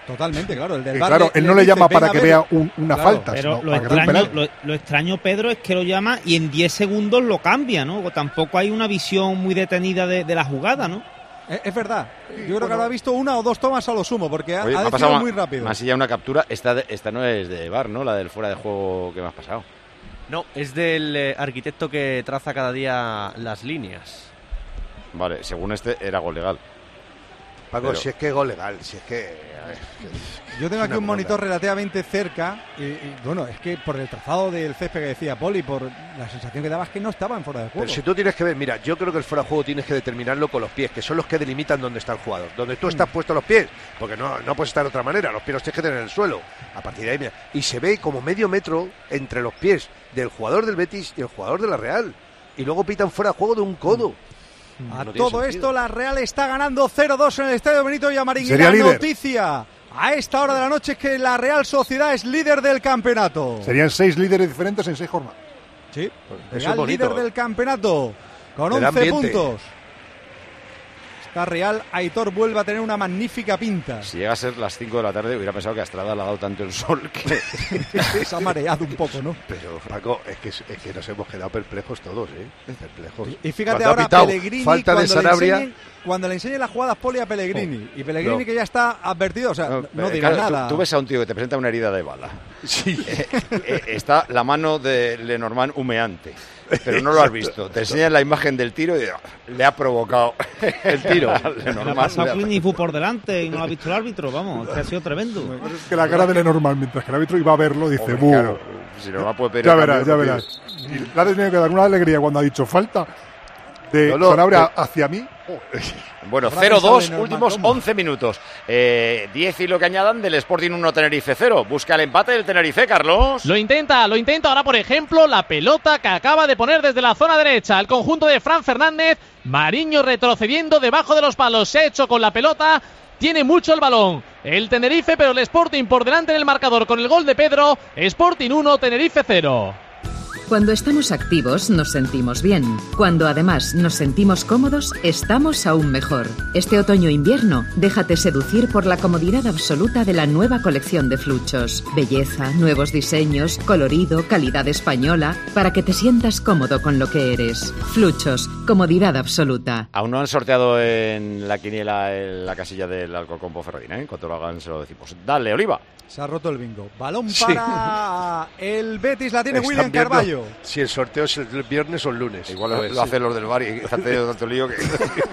Totalmente, claro. El del Y bar claro, le- él no le le dice, llama para "Venga, que ve". vea un- una Claro, falta, Pero sino lo para que vea un extraño, penalti. lo, lo extraño, Pedro, es que lo llama y en diez segundos lo cambia, ¿no? Tampoco hay una visión muy detenida de, de la jugada, ¿no? Es, es verdad. Yo creo que habrá visto una o dos tomas a lo sumo, porque ha, Oye, ha me ha decidido pasado muy rápido. más allá una captura. Esta, de- esta no es de V A R, ¿no? La del fuera de juego que me has pasado. No, es del eh, arquitecto que traza cada día las líneas. Vale, según este era gol legal. Paco, Pero- si es que es gol legal, si es que... a ver, Yo tengo es aquí una un monitor mierda. relativamente cerca y, y, bueno, es que por el trazado del césped que decía Poli, por la sensación que daba es que no estaba en fuera de juego. Pero si tú tienes que ver, mira, yo creo que el fuera de juego tienes que determinarlo con los pies, que son los que delimitan dónde está el jugador. Donde tú estás puesto los pies, porque no, no puedes estar de otra manera, los pies los tienes que tener en el suelo. A partir de ahí, mira, y se ve como medio metro entre los pies del jugador del Betis y el jugador de la Real. Y luego pitan fuera de juego de un codo. A No tiene todo sentido. esto, la Real está ganando cero dos en el Estadio Benito Villamarín. Y Sería la líder. noticia a esta hora de la noche es que la Real Sociedad es líder del campeonato. Serían seis líderes diferentes en seis jornadas. Sí, Eso Real es bonito. líder del campeonato con Le da once ambiente. puntos. Esta Real, Aitor vuelve a tener una magnífica pinta. Si llega a ser las cinco de la tarde, hubiera pensado que a Estrada le ha dado tanto el sol que... Se ha mareado un poco, ¿no? Pero, Paco, es que, es que nos hemos quedado perplejos todos, ¿eh? Perplejos. Y fíjate Cuando ha ahora pitado Pellegrini falta de cuando, le Sanabria. enseñe, cuando le enseñe las jugadas Poli a Pellegrini. Oh, y Pellegrini no. que ya está advertido, o sea, no, no eh, dirá claro, tú- nada. Tú, ves a un tío que te presenta una herida de bala. Sí. Eh, eh, está la mano de Lenormand humeante, pero no lo has visto. Te enseñan la imagen del tiro y ah, le ha provocado el tiro. a Le ha Lenormand. pasado Le ha- Clint Eastwood por delante y no lo ha visto el árbitro, vamos, que ha sido tremendo. Es que la cara de Lenormand, mientras que el árbitro iba a verlo, dice, Hombre, "Bu". claro, si Lenormand puede pedir Ya el verás, cambio, ya pues, verás. Y le ha tenido que dar una alegría cuando ha dicho falta de No, no, Sanabria pero- hacia mí. Bueno, Habrá cero dos, pensado últimos Lenormand, once minutos. Eh, diez y lo que añadan del Sporting uno, Tenerife cero. Busca el empate del Tenerife, Carlos. Lo intenta, lo intenta ahora, por ejemplo, la pelota que acaba de poner desde la zona derecha el conjunto de Fran Fernández. Mariño retrocediendo debajo de los palos, se ha hecho con la pelota. Tiene mucho el balón el Tenerife, pero el Sporting por delante en el marcador con el gol de Pedro. Sporting uno, Tenerife cero. Cuando estamos activos nos sentimos bien. Cuando además nos sentimos cómodos, estamos aún mejor. Este otoño-invierno, déjate seducir por la comodidad absoluta de la nueva colección de Fluchos. Belleza, nuevos diseños, colorido, calidad española, para que te sientas cómodo con lo que eres. Fluchos, comodidad absoluta. Aún no han sorteado en la quiniela en la casilla del Alcorcón Ponferradina, ¿eh? En cuanto lo hagan se lo decimos. Dale, Oliva. Se ha roto el bingo. Balón Sí. para el Betis, la tiene Están William viendo Carballo. Si el sorteo es el viernes o el lunes. Igual A lo, ver, lo sí. hacen los del bar y han tenido tanto lío que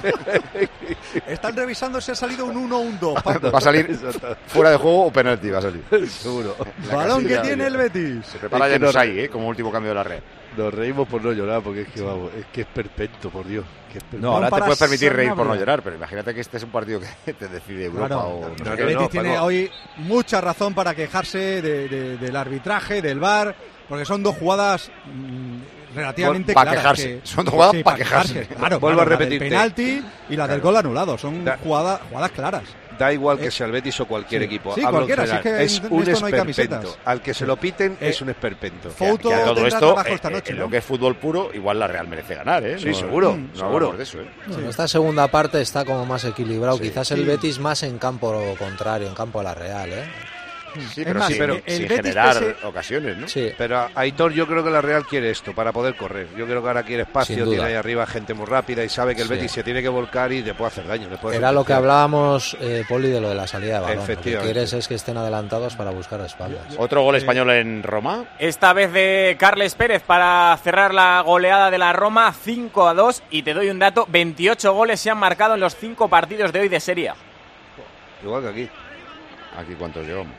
Están revisando si ha salido un uno o un dos. va a salir fuera de juego o penalti. Va a salir. Seguro. La Balón que casilla, tiene el Betis. Se prepara Es que ya no- Nusay, ¿eh? Como último cambio de la red. Nos reímos por no llorar, porque es que, vamos, es que es perpento, por Dios. Que es perpento. No, ahora te para puedes permitir reír por no Sanabria. llorar, pero imagínate que este es un partido que te decide Europa Claro, o no no, sé no, qué. el Betis no, tiene Paco. hoy mucha razón para quejarse de- de- del arbitraje, del V A R, porque son dos jugadas mm, relativamente Pa' claras. quejarse. que- Son dos jugadas sí, pa' pa' quejarse. Claro, Vuelvo claro, a la del repetirte. penalti y la del gol anulado. Son Da- jugadas, jugadas claras. Da igual que Eh, sea el Betis o cualquier sí. equipo. Sí, Hablo en cualquiera, sí general. que es en un esto no hay esperpento. camisetas. Al que se lo piten Eh, es un esperpento. Fouto Que a todo tendrá esto, trabajo eh, esta noche, en ¿no? lo que es fútbol puro, igual la Real merece ganar, ¿eh? Sí, No- seguro, no seguro. hablamos de eso, ¿eh? Bueno, esta segunda parte está como más equilibrado. Sí. Quizás el Betis más en campo contrario, en campo de la Real, ¿eh? Sí, Es pero, más, sin, pero el sin Betis generar pese- ocasiones, ¿no? Sí. Pero Aitor, yo creo que la Real quiere esto para poder correr. Yo creo que ahora quiere Sin espacio, duda. tiene ahí arriba gente muy rápida y sabe que el Sí. Betis se tiene que volcar y le puede hacer daño. Le puede Era lo que sentenciar. hablábamos, eh, Poli, de lo de la salida de balón. Lo que Efectivamente. quieres es que estén adelantados para buscar espaldas. Otro gol español en Roma. Esta vez de Carles Pérez para cerrar la goleada de la Roma, cinco a dos. Y te doy un dato, veintiocho goles se han marcado en los cinco partidos de hoy de Serie A. Igual que aquí. Aquí cuántos llevamos.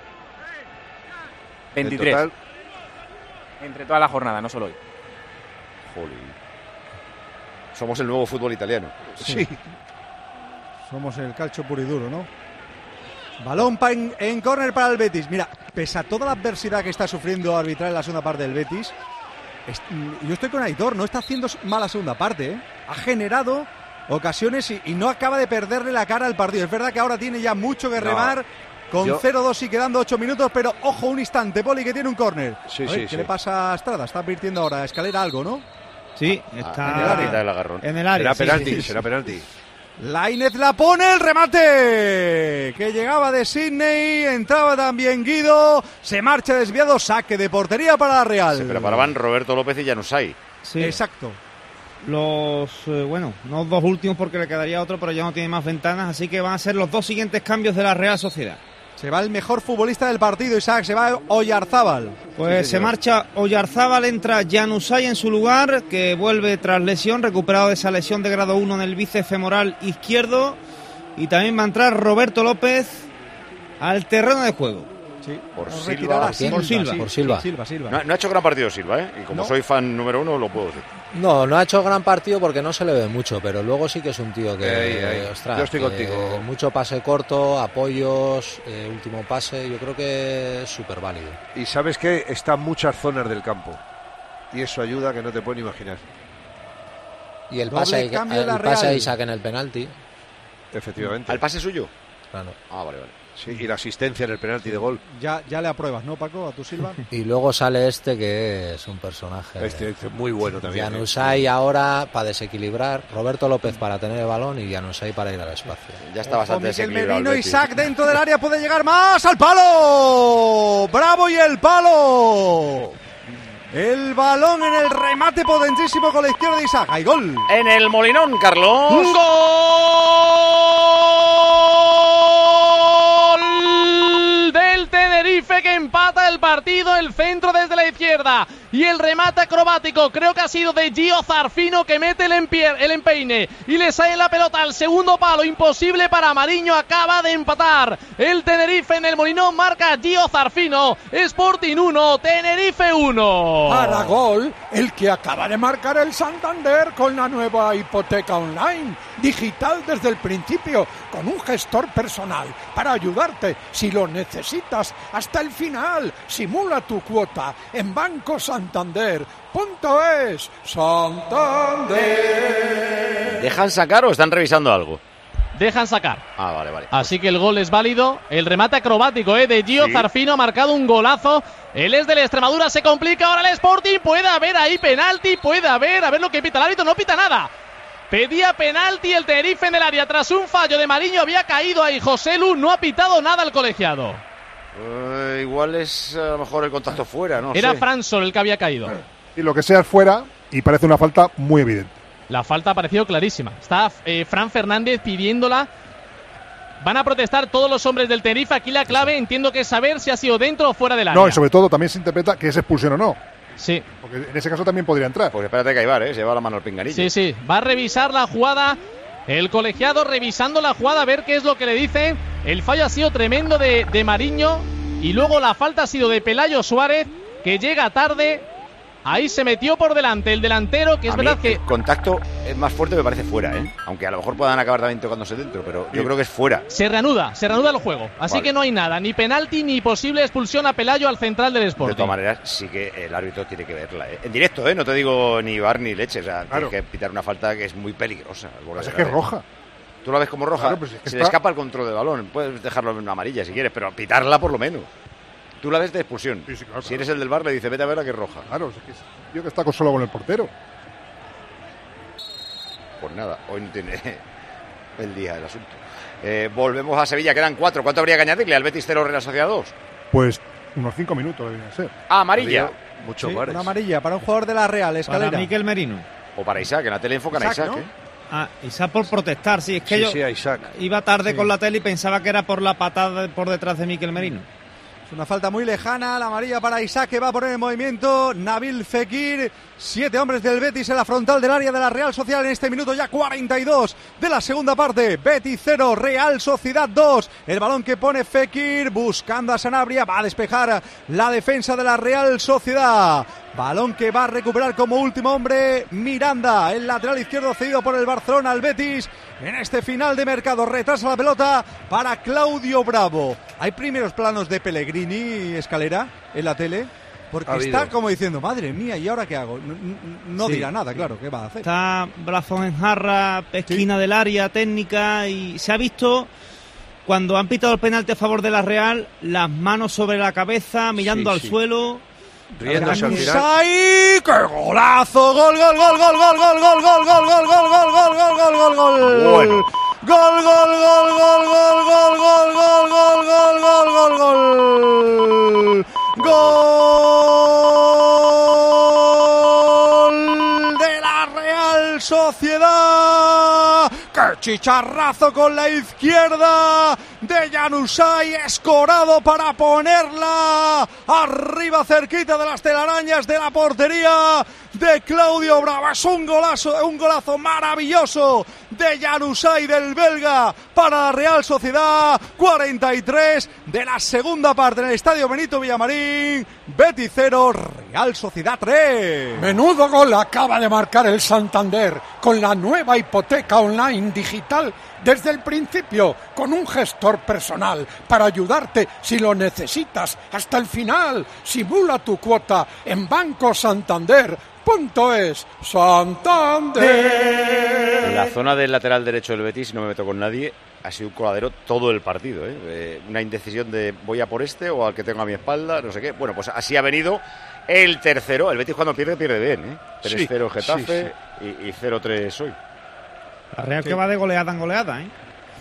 veintitrés. En total, Entre toda la jornada, no solo hoy. Jolín. Somos el nuevo fútbol italiano. sí. Somos el calcio puro y duro, ¿no? Balón pa en, en córner para el Betis. Mira, pese a toda la adversidad que está sufriendo arbitral en la segunda parte del Betis, es- yo estoy con Aitor, no está haciendo mala segunda parte, ¿eh? Ha generado ocasiones y, y no acaba de perderle la cara al partido. Es verdad que ahora tiene ya mucho que No, remar, con yo- cero dos y quedando ocho minutos, pero ojo un instante, Poli, que tiene un córner. Sí, A ver, sí, ¿qué sí. le pasa a Estrada? Está advirtiendo ahora a Escalera algo, ¿no? Sí, Ah, está en el área del agarrón. en el área. Será sí, penalti, sí, sí. será penalti. Lainez la pone, el remate que llegaba de Sidney, entraba también Guido, se marcha desviado, saque de portería para la Real. Se preparaban Roberto López y Januzaj. Sí. Exacto. Los, eh, bueno, no dos últimos porque le quedaría otro, pero ya no tiene más ventanas, así que van a ser los dos siguientes cambios de la Real Sociedad. Se va el mejor futbolista del partido, Isaac, se va Oyarzábal. Pues sí, se marcha Oyarzábal, entra Januzaj en su lugar, que vuelve tras lesión, recuperado de esa lesión de grado uno en el bíceps femoral izquierdo. Y también va a entrar Roberto López al terreno de juego. Sí, por Silva, Silva. Por Silva. Sí, por Silva. Silva, Silva. No, no ha hecho gran partido Silva, ¿eh? Y como no. soy fan número uno, lo puedo decir. No, no ha hecho gran partido porque no se le ve mucho, pero luego sí que es un tío que, Ey, ey. ostras, Yo estoy que contigo. mucho pase corto, apoyos, eh, último pase, yo creo que es súper válido. Y sabes que está en muchas zonas del campo. Y eso ayuda que no te pueden imaginar. Y el Doble pase, cambio de el la pase a Real. Isaac en el penalti. Efectivamente. ¿Al pase suyo? Claro. Ah, vale, vale. Sí, y la asistencia en el penalti de gol. Ya, ya le apruebas, ¿no, Paco, a tu Silva? Y luego sale este que es un personaje. Este, este muy bueno también. Januzaj ¿eh? ahora para desequilibrar, Roberto López para tener el balón y Januzaj para ir al espacio. Ya está bastante Miguel desequilibrado el Merino, Betis. Isaac dentro del área, puede llegar más al palo. ¡Bravo y el palo! El balón en el remate potentísimo con la izquierda de Isaac. ¡Hay gol! En el Molinón, Carlos. ¡Gol del Tenerife que empata el partido! El centro desde la izquierda y el remate acrobático, creo que ha sido de Gio Zarfino, que mete el, empier, el empeine y le sale la pelota al segundo palo. Imposible para Mariño, acaba de empatar el Tenerife en el Molinón. Marca Gio Zarfino. Sporting uno, Tenerife uno. Para gol, el que acaba de marcar el Santander con la nueva hipoteca online, digital desde el principio, con un gestor personal para ayudarte si lo necesitas hasta el final. Simula tu cuota en Banco Santander punto es. Santander. ¿Dejan sacar o están revisando algo? Dejan sacar. Ah, vale, vale. Así que el gol es válido. El remate acrobático eh, de Gio Sí. Zarfino ha marcado un golazo. Él es del Extremadura, se complica ahora el Sporting. Puede haber ahí penalti, puede haber. A ver lo que pita el árbitro, no pita nada. Pedía penalti el Tenerife en el área. Tras un fallo de Mariño había caído ahí José Lu. No ha pitado nada el colegiado. Uh, igual es a lo mejor el contacto fuera, no Era sé. Fransol el que había caído. Y lo que sea es fuera y parece una falta muy evidente. La falta ha parecido clarísima. Está eh, Fran Fernández pidiéndola. Van a protestar todos los hombres del Tenerife. Aquí la clave entiendo que es saber si ha sido dentro o fuera del área. No, y sobre todo también se interpreta que es expulsión o no. Sí. Porque en ese caso también podría entrar. Pues espérate que Ibar, ¿eh? Se lleva la mano al pinganillo. Sí, sí. Va a revisar la jugada. El colegiado revisando la jugada a ver qué es lo que le dicen. El fallo ha sido tremendo de, de Mariño. Y luego la falta ha sido de Pelayo Suárez, que llega tarde. Ahí se metió por delante el delantero, que es A mí verdad que... el contacto es más fuerte, me parece fuera, ¿eh? Aunque a lo mejor puedan acabar también tocándose dentro, pero yo creo que es fuera. Se reanuda, se reanuda el juego. Así Vale. que no hay nada, ni penalti ni posible expulsión a Pelayo al central del De Sporting. todas maneras, sí que el árbitro tiene que verla, ¿eh? En directo, ¿eh? No te digo ni bar ni leche, o sea, Claro. tienes que pitar una falta que es muy peligrosa. al borde Es del que es área. roja. Tú la ves como roja, Claro, pues es que se está- le escapa el control del balón. Puedes dejarlo en una amarilla si quieres, pero pitarla por lo menos. Tú la ves de expulsión. Sí, sí, claro, Si claro. eres el del bar, le dice, vete a verla que es roja. Claro, es que es- yo que está con- solo con el portero. Pues nada, hoy no tiene el día del asunto. Eh, volvemos a Sevilla, quedan cuatro. ¿Cuánto habría que añadirle al Betis cero Real Sociedad dos? Pues unos cinco minutos deberían ser. Ah, amarilla. Muchos Sí, bares. una amarilla para un jugador de la Real, Escalera. Para Miquel Merino. O para Isaac, en la tele enfocan a Isaac, Isaac, ¿no? ¿eh? Ah, Isaac por protestar, sí, es que Sí, yo sí, a Isaac. iba tarde Sí. con la tele y pensaba que era por la patada por detrás de Miquel Merino. Es una falta muy lejana, la amarilla para Isaac, que va a poner en movimiento Nabil Fekir. Siete hombres del Betis en la frontal del área de la Real Sociedad en este minuto ya cuarenta y dos de la segunda parte. Betis cero, Real Sociedad dos. El balón que pone Fekir buscando a Sanabria, va a despejar la defensa de la Real Sociedad. Balón que va a recuperar como último hombre Miranda, el lateral izquierdo cedido por el Barcelona al Betis en este final de mercado. Retrasa la pelota para Claudio Bravo. Hay primeros planos de Pellegrini, Escalera, en la tele, porque Ha está habido. como diciendo, madre mía, ¿y ahora qué hago? No, no- no Sí. dirá nada, claro, ¿qué va a hacer? Está brazos en jarra, esquina del área, técnica, y se ha visto cuando han pitado el penalti a favor de la Real, las manos sobre la cabeza, mirando Sí, al sí. suelo. Riéndose al final. ¡Ay! ¡Qué golazo! ¡Gol, gol, gol, gol, gol, gol, gol, gol, gol, gol, gol, gol, gol, gol, gol, gol, gol, gol! Bueno. Gol, gol, gol, gol, gol, gol, gol, gol, gol, gol, gol, gol, gol. Gol de la Real Sociedad. ¡Qué chicharrazo con la izquierda de Januzaj! Escorado para ponerla arriba cerquita de las telarañas de la portería de Claudio Bravo. Es un golazo, un golazo maravilloso de Januzaj, del belga, para la Real Sociedad. cuarenta y tres de la segunda parte en el Estadio Benito Villamarín. Betis cero, Real Sociedad tres. Menudo gol acaba de marcar el Santander con la nueva hipoteca online digital desde el principio, con un gestor personal para ayudarte si lo necesitas hasta el final. Simula tu cuota en Banco Santander. Punto es Santander. En la zona del lateral derecho del Betis, no me meto con nadie, ha sido un coladero todo el partido, ¿eh? Eh, una indecisión de voy a por este o al que tengo a mi espalda, no sé qué. Bueno, pues así ha venido el tercero. El Betis cuando pierde, pierde bien, ¿eh? tres cero sí, Getafe sí, sí. y, y cero tres hoy. La Real sí. que va de goleada en goleada, ¿eh?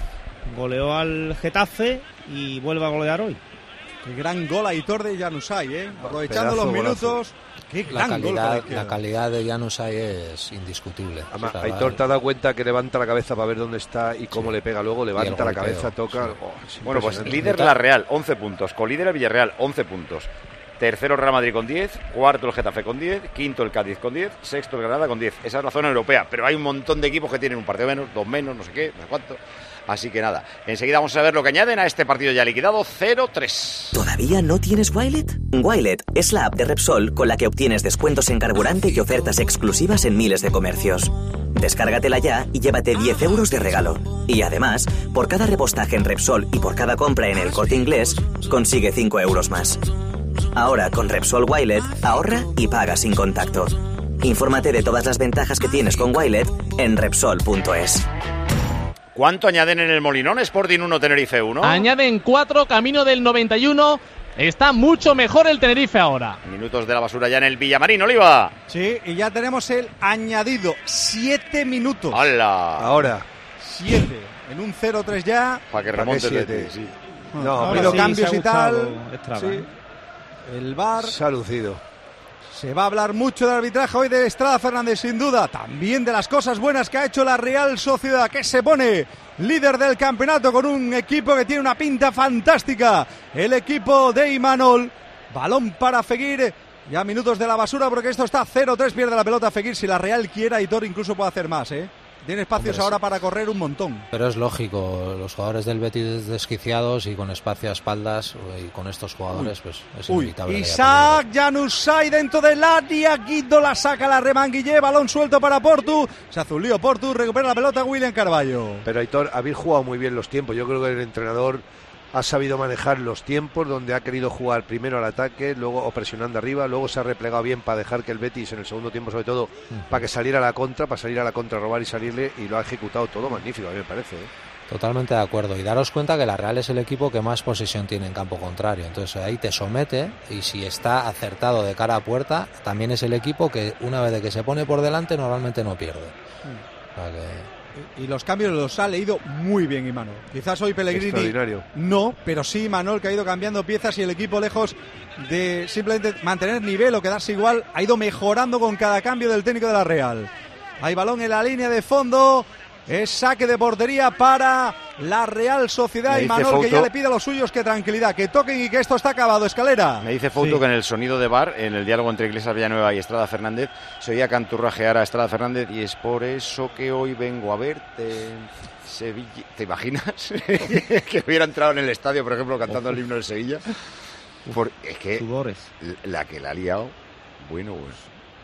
Goleó al Getafe y vuelve a golear hoy. Qué gran gol, Aitor, de Januzaj, ¿eh? Aprovechando Pedazo los minutos. Golazo. Qué La gran gol calidad, para la calidad de Januzaj es indiscutible. Además, O sea, Aitor te ha dado cuenta que levanta la cabeza para ver dónde está y cómo sí. le pega luego, levanta la golpeo, cabeza, toca. sí. Oh, es Bueno, pues impresionante. líder la Real, once puntos. Colíder el Villarreal, once puntos. Tercero Real Madrid con diez, cuarto el Getafe con diez, quinto el Cádiz con diez, sexto el Granada con diez. Esa es la zona europea, pero hay un montón de equipos que tienen un partido menos, dos menos, no sé qué, no sé cuánto. Así que nada, enseguida vamos a ver lo que añaden a este partido ya liquidado, cero tres. ¿Todavía no tienes Wilet? Wilet es la app de Repsol con la que obtienes descuentos en carburante y ofertas exclusivas en miles de comercios. Descárgatela ya y llévate diez euros de regalo. Y además, por cada repostaje en Repsol y por cada compra en El Corte Inglés, consigue cinco euros más. Ahora con Repsol Wilet, ahorra y paga sin contacto. Infórmate de todas las ventajas que tienes con Wilet en Repsol punto es. ¿Cuánto añaden en el Molinón? Sporting uno, Tenerife uno. Añaden cuatro, camino del noventa y uno. Está mucho mejor el Tenerife ahora. Minutos de la basura ya en el Villamarín, Oliva. Sí, y ya tenemos el añadido. Siete minutos. ¡Hala! Ahora. Siete. En un cero tres ya. Para que ¿Para remonte qué el siete? Betis, sí. No, ha pero habido sí, cambios se ha y tal. gustado Estrada, Sí. ¿eh? El V A R. Se ha lucido. Se va a hablar mucho del arbitraje hoy de Estrada Fernández, sin duda. También de las cosas buenas que ha hecho la Real Sociedad, que se pone líder del campeonato con un equipo que tiene una pinta fantástica. El equipo de Imanol. Balón para Fekir. Ya minutos de la basura porque esto está cero tres. Pierde la pelota Fekir. Si la Real quiera, Aitor incluso puede hacer más, ¿eh? Tiene espacios Hombre, ahora sí. para correr un montón. Pero es lógico, los jugadores del Betis desquiciados y con espacio a espaldas y con estos jugadores, pues es Uy, inevitable. que haya Isaac Januzaj dentro del área. Guido la saca, la remanguille. Balón suelto para Portu. Se hace un lío Portu. Recupera la pelota William Carballo. Pero Aitor, habéis jugado muy bien los tiempos. Yo creo que el entrenador ha sabido manejar los tiempos, donde ha querido jugar primero al ataque, luego o presionando arriba, luego se ha replegado bien para dejar que el Betis en el segundo tiempo, sobre todo, uh-huh. para que saliera a la contra, para salir a la contra, robar y salirle, y lo ha ejecutado todo magnífico, a mí me parece, ¿eh? Totalmente de acuerdo. Y daros cuenta que la Real es el equipo que más posesión tiene en campo contrario. Entonces ahí te somete y si está acertado de cara a puerta, también es el equipo que una vez de que se pone por delante normalmente no pierde. O sea que... Y los cambios los ha leído muy bien Imanol. Quizás hoy Pellegrini extraordinario. No, pero sí Imanol, que ha ido cambiando piezas y el equipo, lejos de simplemente mantener nivel o quedarse igual, ha ido mejorando con cada cambio del técnico de la Real. Hay balón en la línea de fondo. Es saque de portería para la Real Sociedad. Imanol, que ya le pide a los suyos que tranquilidad, que toquen y que esto está acabado. Escalera. Me dice Fouto sí. que en el sonido de V A R, en el diálogo entre Iglesias Villanueva y Estrada Fernández, se oía canturrajear a Estrada Fernández y es por eso que hoy vengo a verte en Sevilla. ¿Te imaginas? que hubiera entrado en el estadio, por ejemplo, cantando el himno de Sevilla. Por, es que Sudores. La que la ha liado, bueno, pues...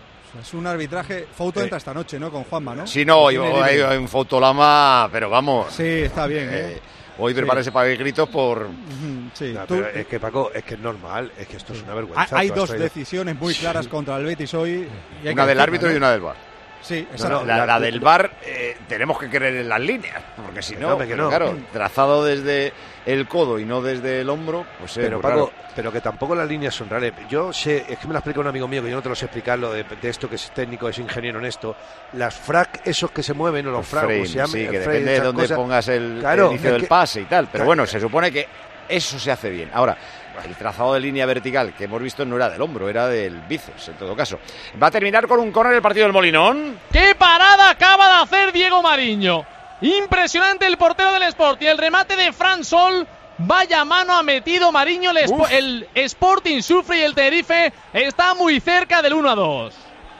Es un arbitraje. Fouto eh. entra esta noche, ¿no? Con Juanma, ¿no? Sí, no, hay, hay, hay un Foutolama, pero vamos. Sí, está bien, ¿eh? eh hoy prepárese sí. para gritos por... Sí, no, tú... pero es que, Paco, es que es normal, es que esto es una vergüenza. Hay, hay dos traído... decisiones muy claras sí. contra el Betis hoy. Y hay una del árbitro ¿no? y una del V A R. Sí, no, no, la, la del V A R eh, tenemos que creer en las líneas, porque si no, que pero no. claro, trazado desde el codo y no desde el hombro, pues eh, pero pues Paco, claro. pero que tampoco las líneas son reales. Yo sé, es que me lo explica un amigo mío, que yo no te lo sé explicar, lo de, de esto que es técnico, es ingeniero en esto. Las frac, esos que se mueven, o los frac, frame, como se llama, sí, que frame, depende de dónde cosas. pongas el, Claro, el inicio es del que, pase y tal, pero claro, bueno, se supone que eso se hace bien. Ahora, el trazado de línea vertical que hemos visto no era del hombro, era del bíceps, en todo caso. Va a terminar con un córner el partido del Molinón. ¡Qué parada acaba de hacer Diego Mariño! Impresionante el portero del Sporting. El remate de Fran Sol. Vaya mano ha metido Mariño. El, Sp- el Sporting sufre y el Tenerife está muy cerca del uno a dos.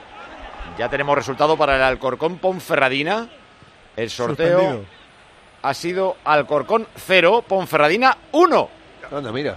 Ya tenemos resultado para el Alcorcón Ponferradina. El sorteo Suspendido. ha sido Alcorcón cero, Ponferradina uno. Anda, mira.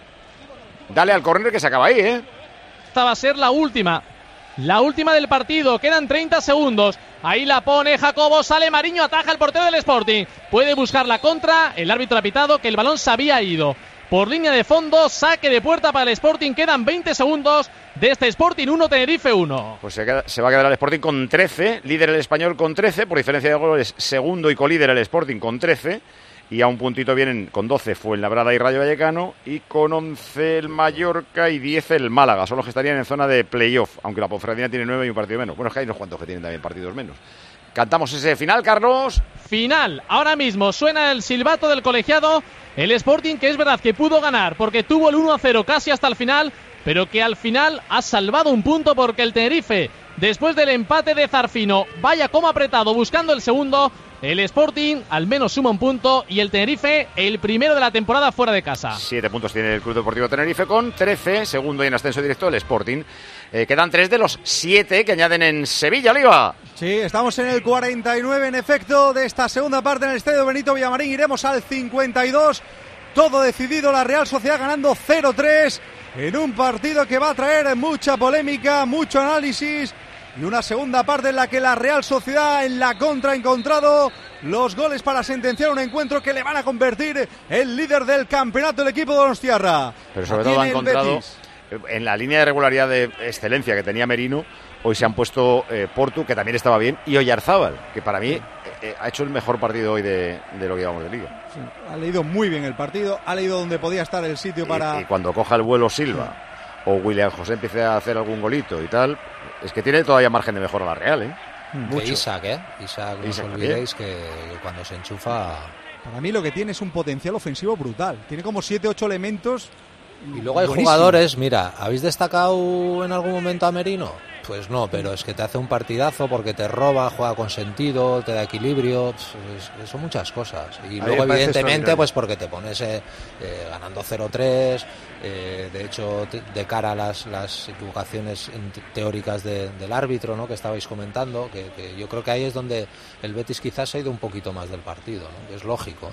Dale al córner que se acaba ahí, ¿eh? Esta va a ser la última. La última del partido. Quedan treinta segundos. Ahí la pone Jacobo. Sale Mariño. Ataja el portero del Sporting. Puede buscar la contra. El árbitro ha pitado que el balón se había ido por línea de fondo. Saque de puerta para el Sporting. Quedan veinte segundos de este Sporting uno, Tenerife uno. Pues se, queda, se va a quedar el Sporting con trece. Líder el Español con trece. Por diferencia de goles, segundo y colíder el Sporting con trece. Y a un puntito vienen con doce Fuenlabrada y Rayo Vallecano, y con once el Mallorca y diez el Málaga. Son los que estarían en zona de playoff, aunque la Ponferradina tiene nueve y un partido menos. Bueno, es que hay unos cuantos que tienen también partidos menos. Cantamos ese final, Carlos. Final. Ahora mismo suena el silbato del colegiado. El Sporting, que es verdad que pudo ganar porque tuvo el uno a cero casi hasta el final, pero que al final ha salvado un punto porque el Tenerife, después del empate de Zarfino, vaya como apretado buscando el segundo. El Sporting al menos suma un punto y el Tenerife el primero de la temporada fuera de casa. Siete puntos tiene el Club Deportivo Tenerife con trece, segundo y en ascenso directo el Sporting. Eh, quedan tres de los siete que añaden en Sevilla, Oliva. Sí, estamos en el cuarenta y nueve en efecto de esta segunda parte en el Estadio Benito Villamarín. Iremos al cincuenta y dos. Todo decidido, la Real Sociedad ganando cero tres en un partido que va a traer mucha polémica, mucho análisis. Y una segunda parte en la que la Real Sociedad en la contra ha encontrado los goles para sentenciar un encuentro que le van a convertir el líder del campeonato, el equipo de Donostiarra. Pero sobre todo ha encontrado en la línea de regularidad de excelencia que tenía Merino. Hoy se han puesto eh, Portu, que también estaba bien, y Oyarzábal, que para mí eh, ha hecho el mejor partido hoy de, de lo que llevamos de liga. Sí, ha leído muy bien el partido, ha leído donde podía estar el sitio para... Y, y cuando coja el vuelo Silva o William José empiece a hacer algún golito y tal, es que tiene todavía margen de mejora la Real, ¿eh? Mucho. Isaac, ¿eh? Isaac, no os olvidéis que, que cuando se enchufa... Para mí lo que tiene es un potencial ofensivo brutal. Tiene como siete ocho elementos. Y luego hay buenísimo. Jugadores, mira, ¿habéis destacado en algún momento a Merino? Pues no, pero es que te hace un partidazo porque te roba, juega con sentido, te da equilibrio, pues, son muchas cosas. Y luego evidentemente pues porque te pones eh, eh, ganando cero tres, eh, de hecho te, de cara a las, las equivocaciones teóricas de, del árbitro, ¿no?, que estabais comentando, que, que yo creo que ahí es donde el Betis quizás ha ido un poquito más del partido, ¿no?, que es lógico.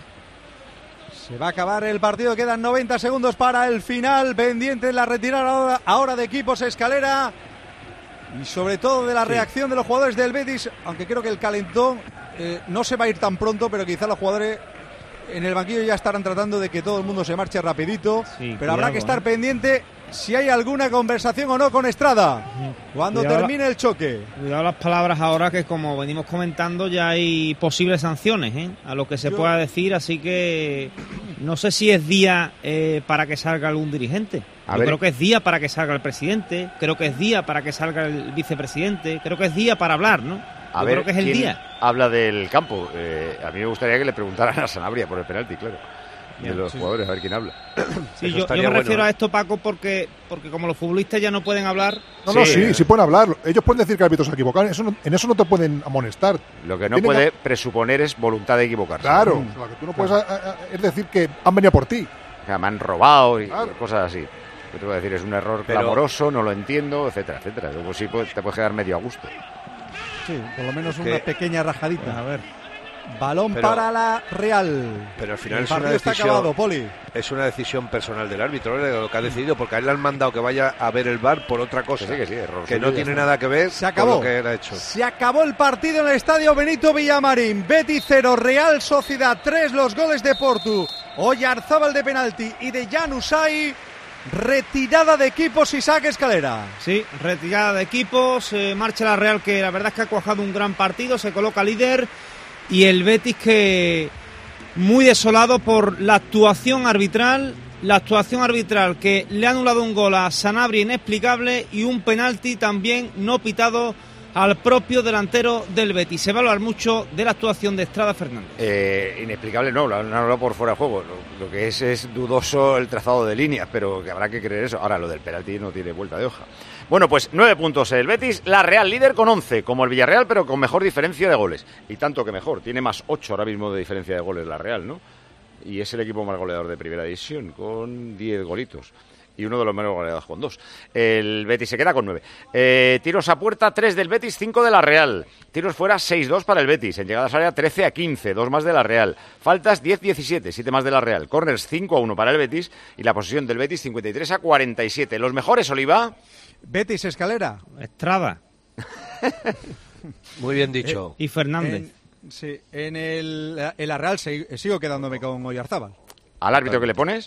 Se va a acabar el partido, quedan noventa segundos para el final, pendiente de la retirada ahora, ahora de equipos Escalera. Y sobre todo de la reacción sí. de los jugadores del Betis, aunque creo que el calentón eh, no se va a ir tan pronto, pero quizá los jugadores en el banquillo ya estarán tratando de que todo el mundo se marche rapidito, sí, pero cuidado, habrá que estar eh. pendiente si hay alguna conversación o no con Estrada cuando cuidado termine la, el choque. Cuidado las palabras ahora, que como venimos comentando ya hay posibles sanciones ¿eh? a lo que se Yo... pueda decir, así que no sé si es día eh, para que salga algún dirigente. A Yo ver. creo que es día para que salga el presidente, creo que es día para que salga el vicepresidente, creo que es día para hablar, ¿no? A Yo ver, creo que es el ¿quién día. Habla del campo? Eh, a mí me gustaría que le preguntaran a Sanabria por el penalti, claro. De ya, los sí. jugadores, a ver quién habla. Sí, yo, yo me bueno, refiero ¿no? a esto, Paco, porque porque como los futbolistas ya no pueden hablar... No, no, sí, sí, sí pueden hablar. Ellos pueden decir que el árbitro se ha equivocado. Eso no, en eso no te pueden amonestar. Lo que no Tienen puede que... presuponer es voluntad de equivocarse. Claro, mm. lo que tú no puedes a, a, es decir que han venido por ti. O sea, me han robado y claro. cosas así. Yo te voy a decir, es un error Pero... clamoroso, no lo entiendo, etcétera, etcétera. Luego sí pues, te puedes quedar medio a gusto. Sí, por lo menos una ¿Qué? pequeña rajadita. A ver. Balón pero, para la Real. Pero al final el es una decisión, decisión, acabado, Poli. Es una decisión personal del árbitro, ¿eh? Lo que ha decidido, porque a él le han mandado que vaya a ver el V A R por otra cosa, que, sí, que, sí, error que no tiene está. nada que ver Se acabó. con lo que él ha hecho. Se acabó el partido en el estadio Benito Villamarín. Betis cero, Real Sociedad tres, los goles de Portu, Oyarzábal de penalti y de Januzaj. Retirada de equipos, Isaac Escalera. Sí, retirada de equipos, eh, marcha la Real, que la verdad es que ha cuajado un gran partido, se coloca líder, y el Betis que muy desolado por la actuación arbitral, la actuación arbitral que le ha anulado un gol a Sanabria inexplicable y un penalti también no pitado al propio delantero del Betis. Se va a hablar mucho de la actuación de Estrada Fernández. Eh, inexplicable no, lo han anulado por fuera de juego. Lo, lo que es es dudoso el trazado de líneas, pero que habrá que creer eso. Ahora, lo del penalti no tiene vuelta de hoja. Bueno, pues nueve puntos el Betis, la Real líder con once, como el Villarreal, pero con mejor diferencia de goles. Y tanto que mejor, tiene más ocho ahora mismo de diferencia de goles la Real, ¿no? Y es el equipo más goleador de primera división, con diez golitos. Y uno de los menos goleados con dos. El Betis se queda con nueve. Eh, tiros a puerta, tres del Betis, cinco de la Real. Tiros fuera, seis dos para el Betis. En llegadas a área, trece a quince, dos más de la Real. Faltas, diez diecisiete, siete más de la Real. Corners, cinco a uno para el Betis. Y la posesión del Betis, cincuenta y tres a cuarenta y siete. Los mejores, Oliva. Betis, Escalera. Estrada. Muy bien dicho. Eh, y Fernández. En, sí, en, el, en la Real sigo quedándome con Oyarzábal. ¿Al árbitro que le pones?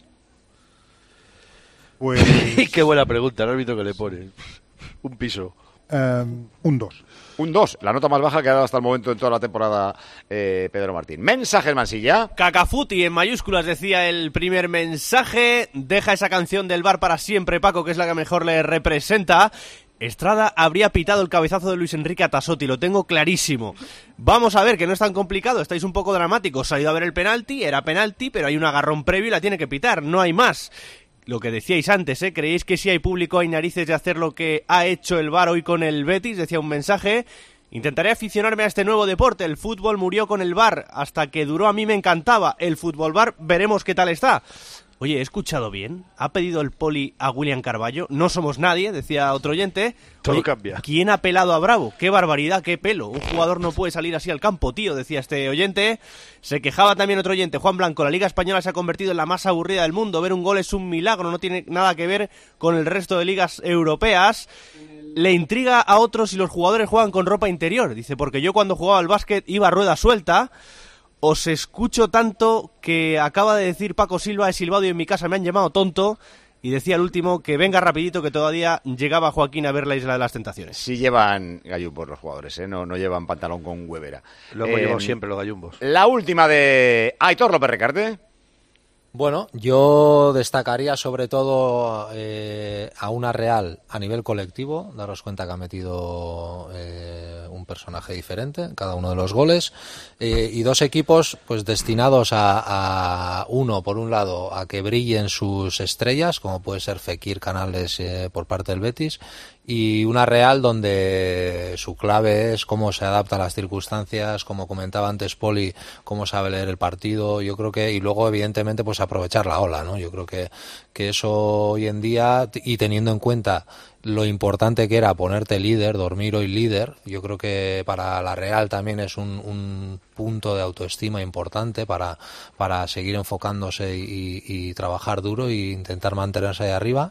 Pues... Qué buena pregunta, el árbitro que le pone. Un piso. Um, un dos. Un dos, la nota más baja que ha dado hasta el momento en toda la temporada eh, Pedro Martín. Mensajes, Mansilla. Cacafuti en mayúsculas decía el primer mensaje. Deja esa canción del bar para siempre, Paco, que es la que mejor le representa. Estrada habría pitado el cabezazo de Luis Enrique a Tassotti, lo tengo clarísimo. Vamos a ver, que no es tan complicado, estáis un poco dramáticos. Ha ido a ver el penalti, era penalti, pero hay un agarrón previo y la tiene que pitar, no hay más. Lo que decíais antes, ¿eh? ¿Creéis que si hay público hay narices de hacer lo que ha hecho el V A R hoy con el Betis? Decía un mensaje. Intentaré aficionarme a este nuevo deporte. El fútbol murió con el V A R. Hasta que duró a mí me encantaba. El fútbol V A R, veremos qué tal está. Oye, ¿he escuchado bien? ¿Ha pedido el Poli a William Carballo? No somos nadie, decía otro oyente. Todo Oye, cambia. ¿quién ha pelado a Bravo? ¡Qué barbaridad, qué pelo! Un jugador no puede salir así al campo, tío, decía este oyente. Se quejaba también otro oyente, Juan Blanco. La Liga Española se ha convertido en la más aburrida del mundo. Ver un gol es un milagro, no tiene nada que ver con el resto de ligas europeas. Le intriga a otros si los jugadores juegan con ropa interior. Dice, porque yo cuando jugaba al básquet iba a rueda suelta. Os escucho tanto que acaba de decir Paco Silva, he silbado y en mi casa me han llamado tonto. Y decía el último que venga rapidito, que todavía llegaba Joaquín a ver la Isla de las Tentaciones. Sí llevan gallumbos los jugadores, ¿eh? no, no llevan pantalón con huevera. Lo hemos eh, llevado siempre los gallumbos. La última de Aitor López Recarte. Bueno, yo destacaría sobre todo eh, a una Real a nivel colectivo. Daros cuenta que ha metido eh, un personaje diferente en cada uno de los goles. Eh, y dos equipos pues destinados a, a uno, por un lado, a que brillen sus estrellas, como puede ser Fekir Canales eh, por parte del Betis. Y una Real donde su clave es cómo se adapta a las circunstancias, como comentaba antes Poli, cómo sabe leer el partido. Yo creo que, y luego evidentemente pues aprovechar la ola, ¿no? Yo creo que, que eso hoy en día, y teniendo en cuenta lo importante que era ponerte líder, dormir hoy líder, yo creo que para la Real también es un, un punto de autoestima importante para, para seguir enfocándose y, y trabajar duro e intentar mantenerse ahí arriba,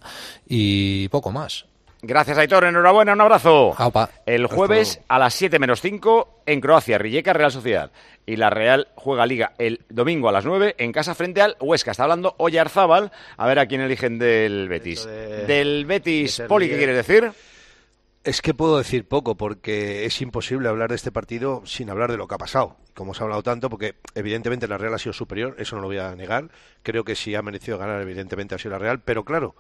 y poco más. Gracias, Aitor, enhorabuena, un abrazo. Aupa. El jueves a las siete menos cinco en Croacia, Rijeka, Real Sociedad. Y la Real juega Liga el domingo a las nueve en casa frente al Huesca. Está hablando Oyarzábal, a ver a quién eligen del Betis. De, del Betis, de Poli, ¿qué quieres decir? Es que puedo decir poco, porque es imposible hablar de este partido sin hablar de lo que ha pasado. Como se ha hablado tanto, porque evidentemente la Real ha sido superior, eso no lo voy a negar. Creo que si ha merecido ganar, evidentemente ha sido la Real, pero claro,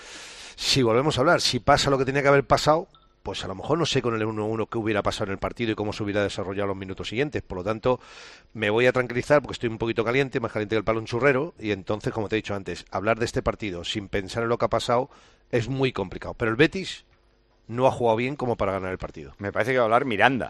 si volvemos a hablar, si pasa lo que tenía que haber pasado, pues a lo mejor no sé con el uno uno qué hubiera pasado en el partido y cómo se hubiera desarrollado los minutos siguientes. Por lo tanto, me voy a tranquilizar porque estoy un poquito caliente, más caliente que el palo un churrero, y entonces, como te he dicho antes, hablar de este partido sin pensar en lo que ha pasado es muy complicado. Pero el Betis no ha jugado bien como para ganar el partido. Me parece que va a hablar Miranda.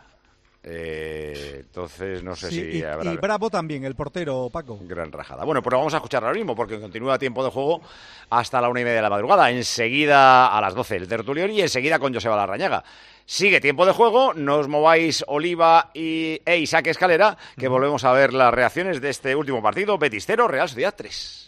Eh, entonces no sé sí, si y, habrá... y Bravo también, el portero, Paco. Gran rajada. Bueno, pues lo vamos a escuchar ahora mismo porque continúa tiempo de juego hasta la una y media de la madrugada. Enseguida a las doce el tertulión y enseguida con Joseba Larrañaga. Sigue tiempo de juego, no os mováis Oliva y e Isaac Escalera, que volvemos a ver las reacciones de este último partido. Betis cero, Real Sociedad tres.